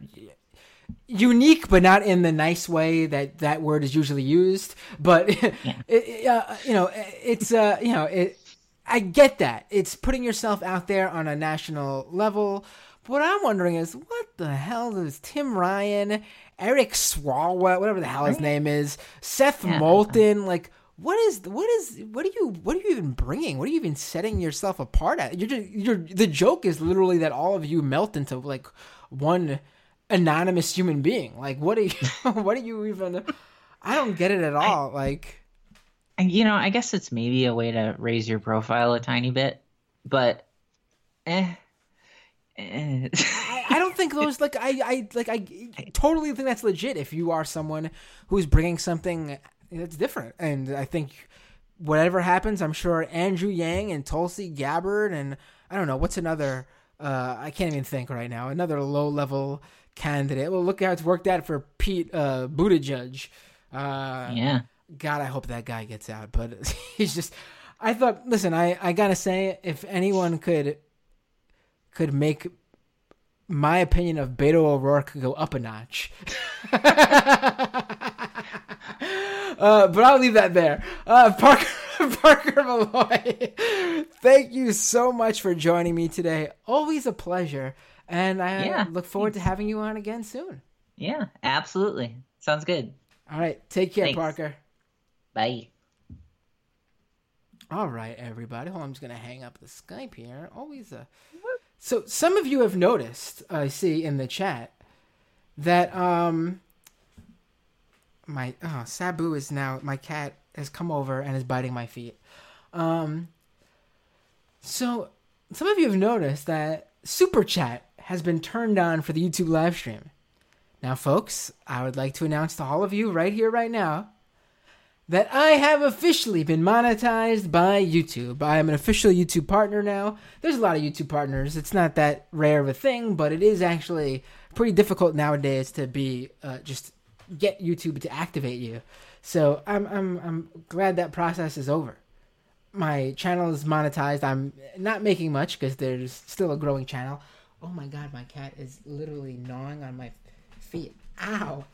unique, but not in the nice way that that word is usually used. But yeah. it, uh, you know, it's uh, you know, it. I get that it's putting yourself out there on a national level. What I'm wondering is, what the hell does Tim Ryan, Eric Swalwell, whatever the hell his name is, Seth yeah. Moulton, like, what is, what is, what are you, what are you even bringing? What are you even setting yourself apart at? You're, just, you're, the joke is literally that all of you melt into like one anonymous human being. Like, what are you, what are you even? I don't get it at all. I, like, you know, I guess it's maybe a way to raise your profile a tiny bit, but, eh. I, I don't think those like I, I like I totally think that's legit if you are someone who's bringing something that's different, and I think whatever happens, I'm sure Andrew Yang and Tulsi Gabbard and I don't know what's another uh, I can't even think right now another low level candidate. Well, look how it's worked out for Pete uh, Buttigieg. Uh, yeah, God, I hope that guy gets out, but he's just. I thought, listen, I I gotta say, if anyone could. could make my opinion of Beto O'Rourke go up a notch. uh, but I'll leave that there. Uh, Parker, Parker Malloy, thank you so much for joining me today. Always a pleasure. And I yeah, look forward thanks. to having you on again soon. Yeah, absolutely. Sounds good. All right. Take care, Thanks. Parker. Bye. All right, everybody. Hold on, I'm just going to hang up the Skype here. Always a... So some of you have noticed, I see in the chat, that um, my oh, Sabu is now, my cat has come over and is biting my feet. Um, so some of you have noticed that Super Chat has been turned on for the YouTube live stream. Now, folks, I would like to announce to all of you right here, right now, that I have officially been monetized by YouTube. I am an official YouTube partner now. There's a lot of YouTube partners. It's not that rare of a thing, but it is actually pretty difficult nowadays to be uh, just get YouTube to activate you. So I'm I'm I'm glad that process is over. My channel is monetized. I'm not making much because there's still a growing channel. Oh my God, my cat is literally gnawing on my feet. Ow.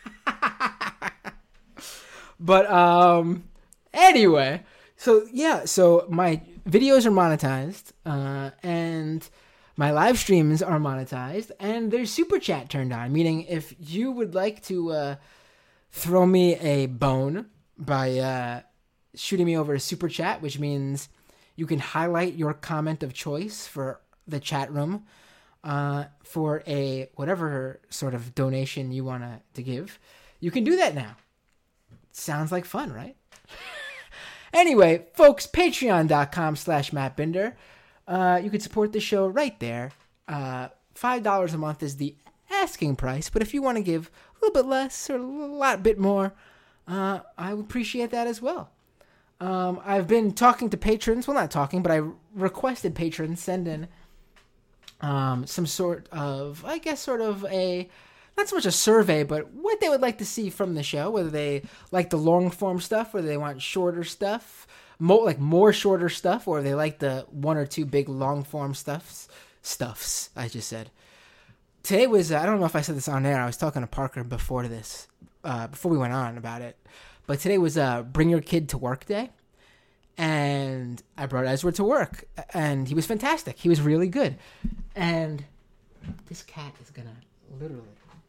But um, anyway, so yeah, so my videos are monetized, uh, and my live streams are monetized, and there's super chat turned on. Meaning, if you would like to uh, throw me a bone by uh, shooting me over a super chat, which means you can highlight your comment of choice for the chat room uh, for a whatever sort of donation you want to give, you can do that now. Sounds like fun, right? Anyway, folks, patreon.com slash Matt Binder. Uh, you can support the show right there. Uh, five dollars a month is the asking price, but if you want to give a little bit less or a lot bit more, uh, I would appreciate that as well. Um, I've been talking to patrons. Well, not talking, but I requested patrons send in um, some sort of, I guess, sort of a... not so much a survey, but what they would like to see from the show, whether they like the long form stuff, whether they want shorter stuff, more, like more shorter stuff, or they like the one or two big long form stuffs, stuffs, I just said. Today was, I don't know if I said this on air, I was talking to Parker before this, uh, before we went on about it, but today was uh, Bring Your Kid to Work Day, and I brought Ezra to work, and he was fantastic. He was really good, and this cat is gonna literally...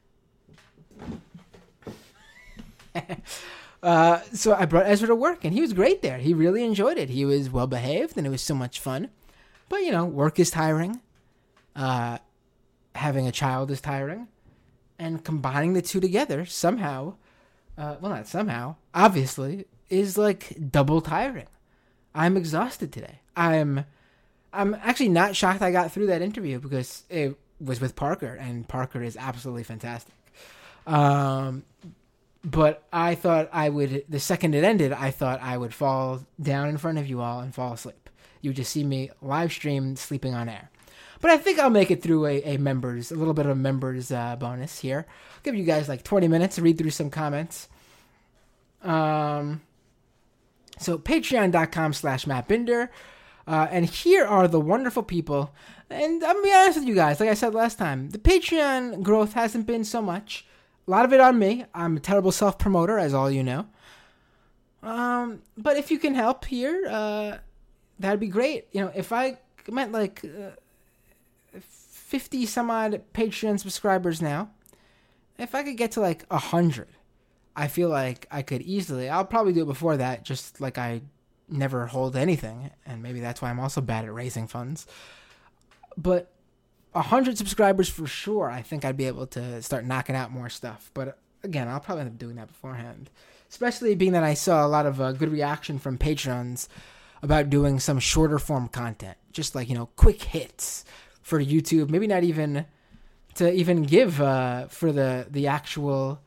uh, so I brought Ezra to work, and he was great there. He really enjoyed it. He was well behaved, and it was so much fun. But you know, work is tiring. Uh, having a child is tiring, and combining the two together somehow, uh, well, not somehow, obviously, is like double tiring. I'm exhausted today. I'm, I'm actually not shocked I got through that interview because it was with Parker, and Parker is absolutely fantastic. Um, but I thought I would, the second it ended, I thought I would fall down in front of you all and fall asleep. You would just see me live stream sleeping on air. But I think I'll make it through a, a members, a little bit of a members uh, bonus here. I'll give you guys like twenty minutes to read through some comments. Um, so patreon.com slash Matt Binder. Uh, and here are the wonderful people. And I'm going to be honest with you guys. Like I said last time, the Patreon growth hasn't been so much. A lot of it on me. I'm a terrible self-promoter, as all you know. Um, but if you can help here, uh, that'd be great. You know, if I meant like uh, fifty some odd Patreon subscribers now, if I could get to like one hundred, I feel like I could easily. I'll probably do it before that, just like I never hold anything. And maybe that's why I'm also bad at raising funds. But one hundred subscribers for sure, I think I'd be able to start knocking out more stuff. But again, I'll probably end up doing that beforehand. Especially being that I saw a lot of uh, good reaction from patrons about doing some shorter form content. Just like, you know, quick hits for YouTube. Maybe not even to even give uh, for the, the actual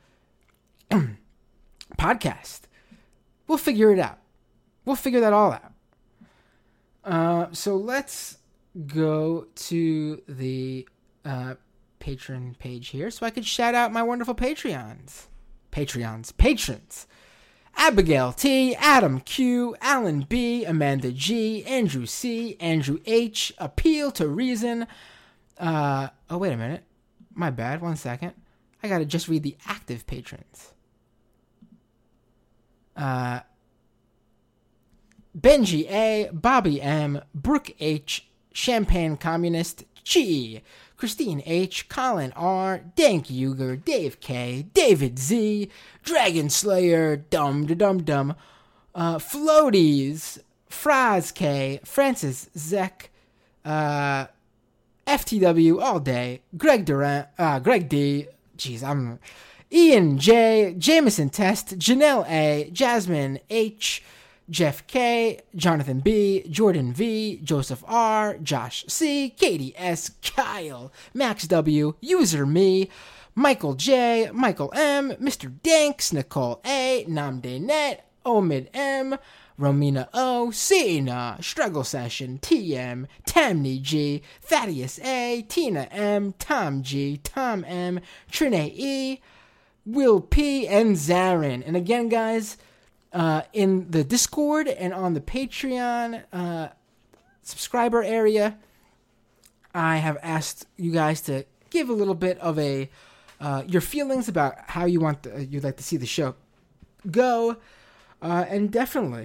podcast. We'll figure it out. We'll figure that all out. Uh, so let's go to the uh, patron page here so I could shout out my wonderful Patreons. Patreons. Patrons. Abigail T, Adam Q, Alan B, Amanda G, Andrew C, Andrew H, Appeal to Reason. Uh, oh, wait a minute. My bad. One second. I gotta just read the active patrons. Uh, Benji A, Bobby M, Brooke H, Champagne Communist, G, Christine H, Colin R, Dank Uger, Dave K, David Z, Dragon Slayer, Dum Da Dum Dum, uh, Floaties, Fraz K, Francis Zek, uh, F T W all day, Greg Durant, uh, Greg D, jeez, I'm, Ian J, Jameson Test, Janelle A, Jasmine H, Jeff K, Jonathan B, Jordan V, Joseph R, Josh C, Katie S, Kyle, Max W, User Me, Michael J, Michael M, Mister Danks, Nicole A, Namde Net, Omid M, Romina O, Cena, Struggle Session, T M, Tamney G, Thaddeus A, Tina M, Tom G, Tom M, Trine E, Will P, and Zarin. And again, guys, uh, in the Discord and on the Patreon uh, subscriber area, I have asked you guys to give a little bit of a uh, your feelings about how you want the, you'd like to see the show go, uh, and definitely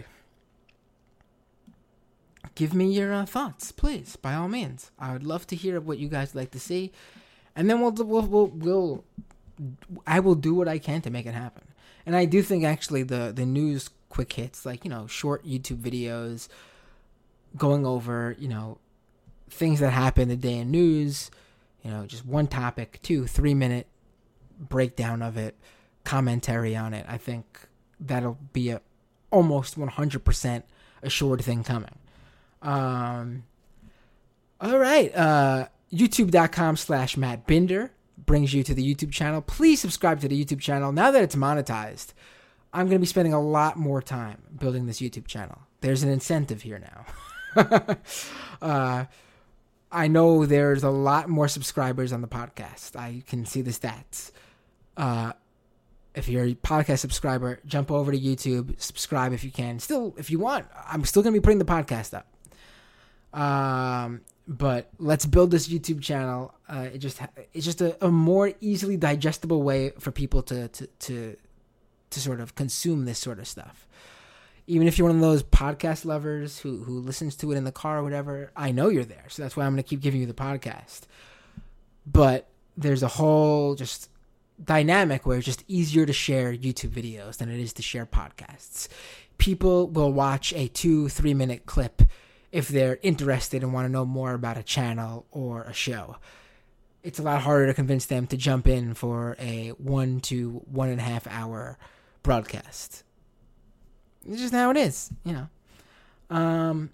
give me your uh, thoughts, please, by all means. I would love to hear what you guys like to see, and then we'll we'll we'll, we'll I will do what I can to make it happen. And I do think actually the the news quick hits, like, you know, short YouTube videos going over, you know, things that happen the day in news, you know, just one topic, two, three minute breakdown of it, commentary on it. I think that'll be a almost one hundred percent assured thing coming. Um, all right. Uh, YouTube.com slash Matt Binder brings you to the YouTube channel. Please subscribe to the YouTube channel. Now that it's monetized, I'm going to be spending a lot more time building this YouTube channel. There's an incentive here now. uh, I know there's a lot more subscribers on the podcast. I can see the stats. Uh, if you're a podcast subscriber, jump over to YouTube, subscribe if you can. Still, if you want, I'm still going to be putting the podcast up. Um, but let's build this YouTube channel. Uh, it just it's just a, a more easily digestible way for people to, to to to sort of consume this sort of stuff. Even if you're one of those podcast lovers who who listens to it in the car or whatever, I know you're there. So that's why I'm going to keep giving you the podcast. But there's a whole just dynamic where it's just easier to share YouTube videos than it is to share podcasts. People will watch a two, three minute clip if they're interested and want to know more about a channel or a show. It's a lot harder to convince them to jump in for a one to one and a half hour broadcast. It's just how it is, you know. Um,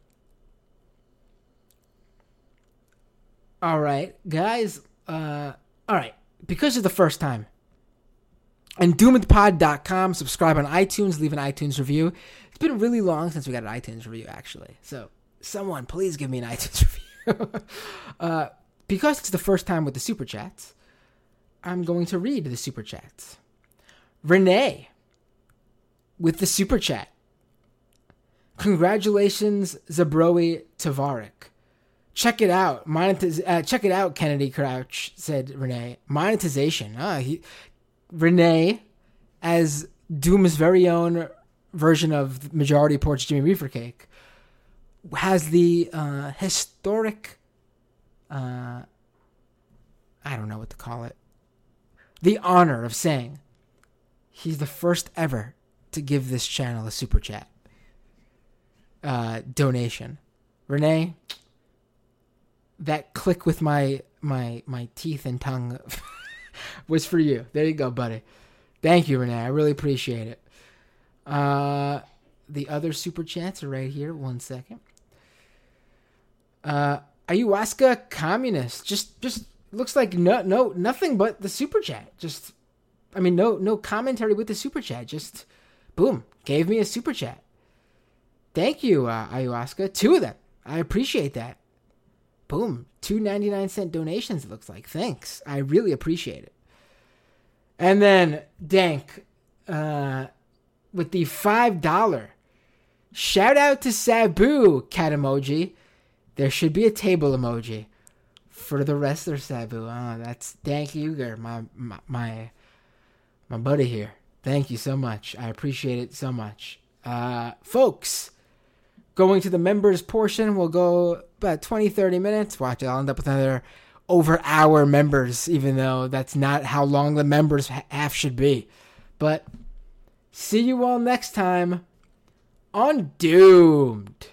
all right, guys. Uh, all right, because it's the first time, and doomed pod dot com, subscribe on iTunes, leave an iTunes review. It's been really long since we got an iTunes review, actually. So, someone, please give me an iTunes review. uh, because it's the first time with the Super Chats, I'm going to read the Super Chats. Renee, with the Super Chat. Congratulations, Zabroe Tavarik. Check it out. Monetiz- uh, check it out, Kennedy Crouch, said Renee. Monetization. Ah, he, Renee, as Doom's very own version of Majority Report's Jimmy Reefer Cake, has the uh, historic, uh, I don't know what to call it, the honor of saying he's the first ever to give this channel a Super Chat uh, donation. Renee, that click with my my my teeth and tongue was for you. There you go, buddy. Thank you, Renee. I really appreciate it. Uh, the other Super Chats are right here. One second. Uh, Ayahuasca Communist. Just just looks like no no nothing but the Super Chat. Just, I mean, no no commentary with the Super Chat. Just, boom, gave me a Super Chat. Thank you, uh, Ayahuasca. Two of them. I appreciate that. Boom. Two ninety-nine cent donations, it looks like. Thanks. I really appreciate it. And then, Dank, uh, with the five dollars. Shout out to Sabu, cat emoji. There should be a table emoji for the wrestler Sabu. Oh, that's Dank Uger, my, my, my, my buddy here. Thank you so much. I appreciate it so much. Uh, folks, going to the members portion, we'll go about twenty, thirty minutes. Watch it. I'll end up with another over hour members, even though that's not how long the members half should be. But see you all next time on Doomed.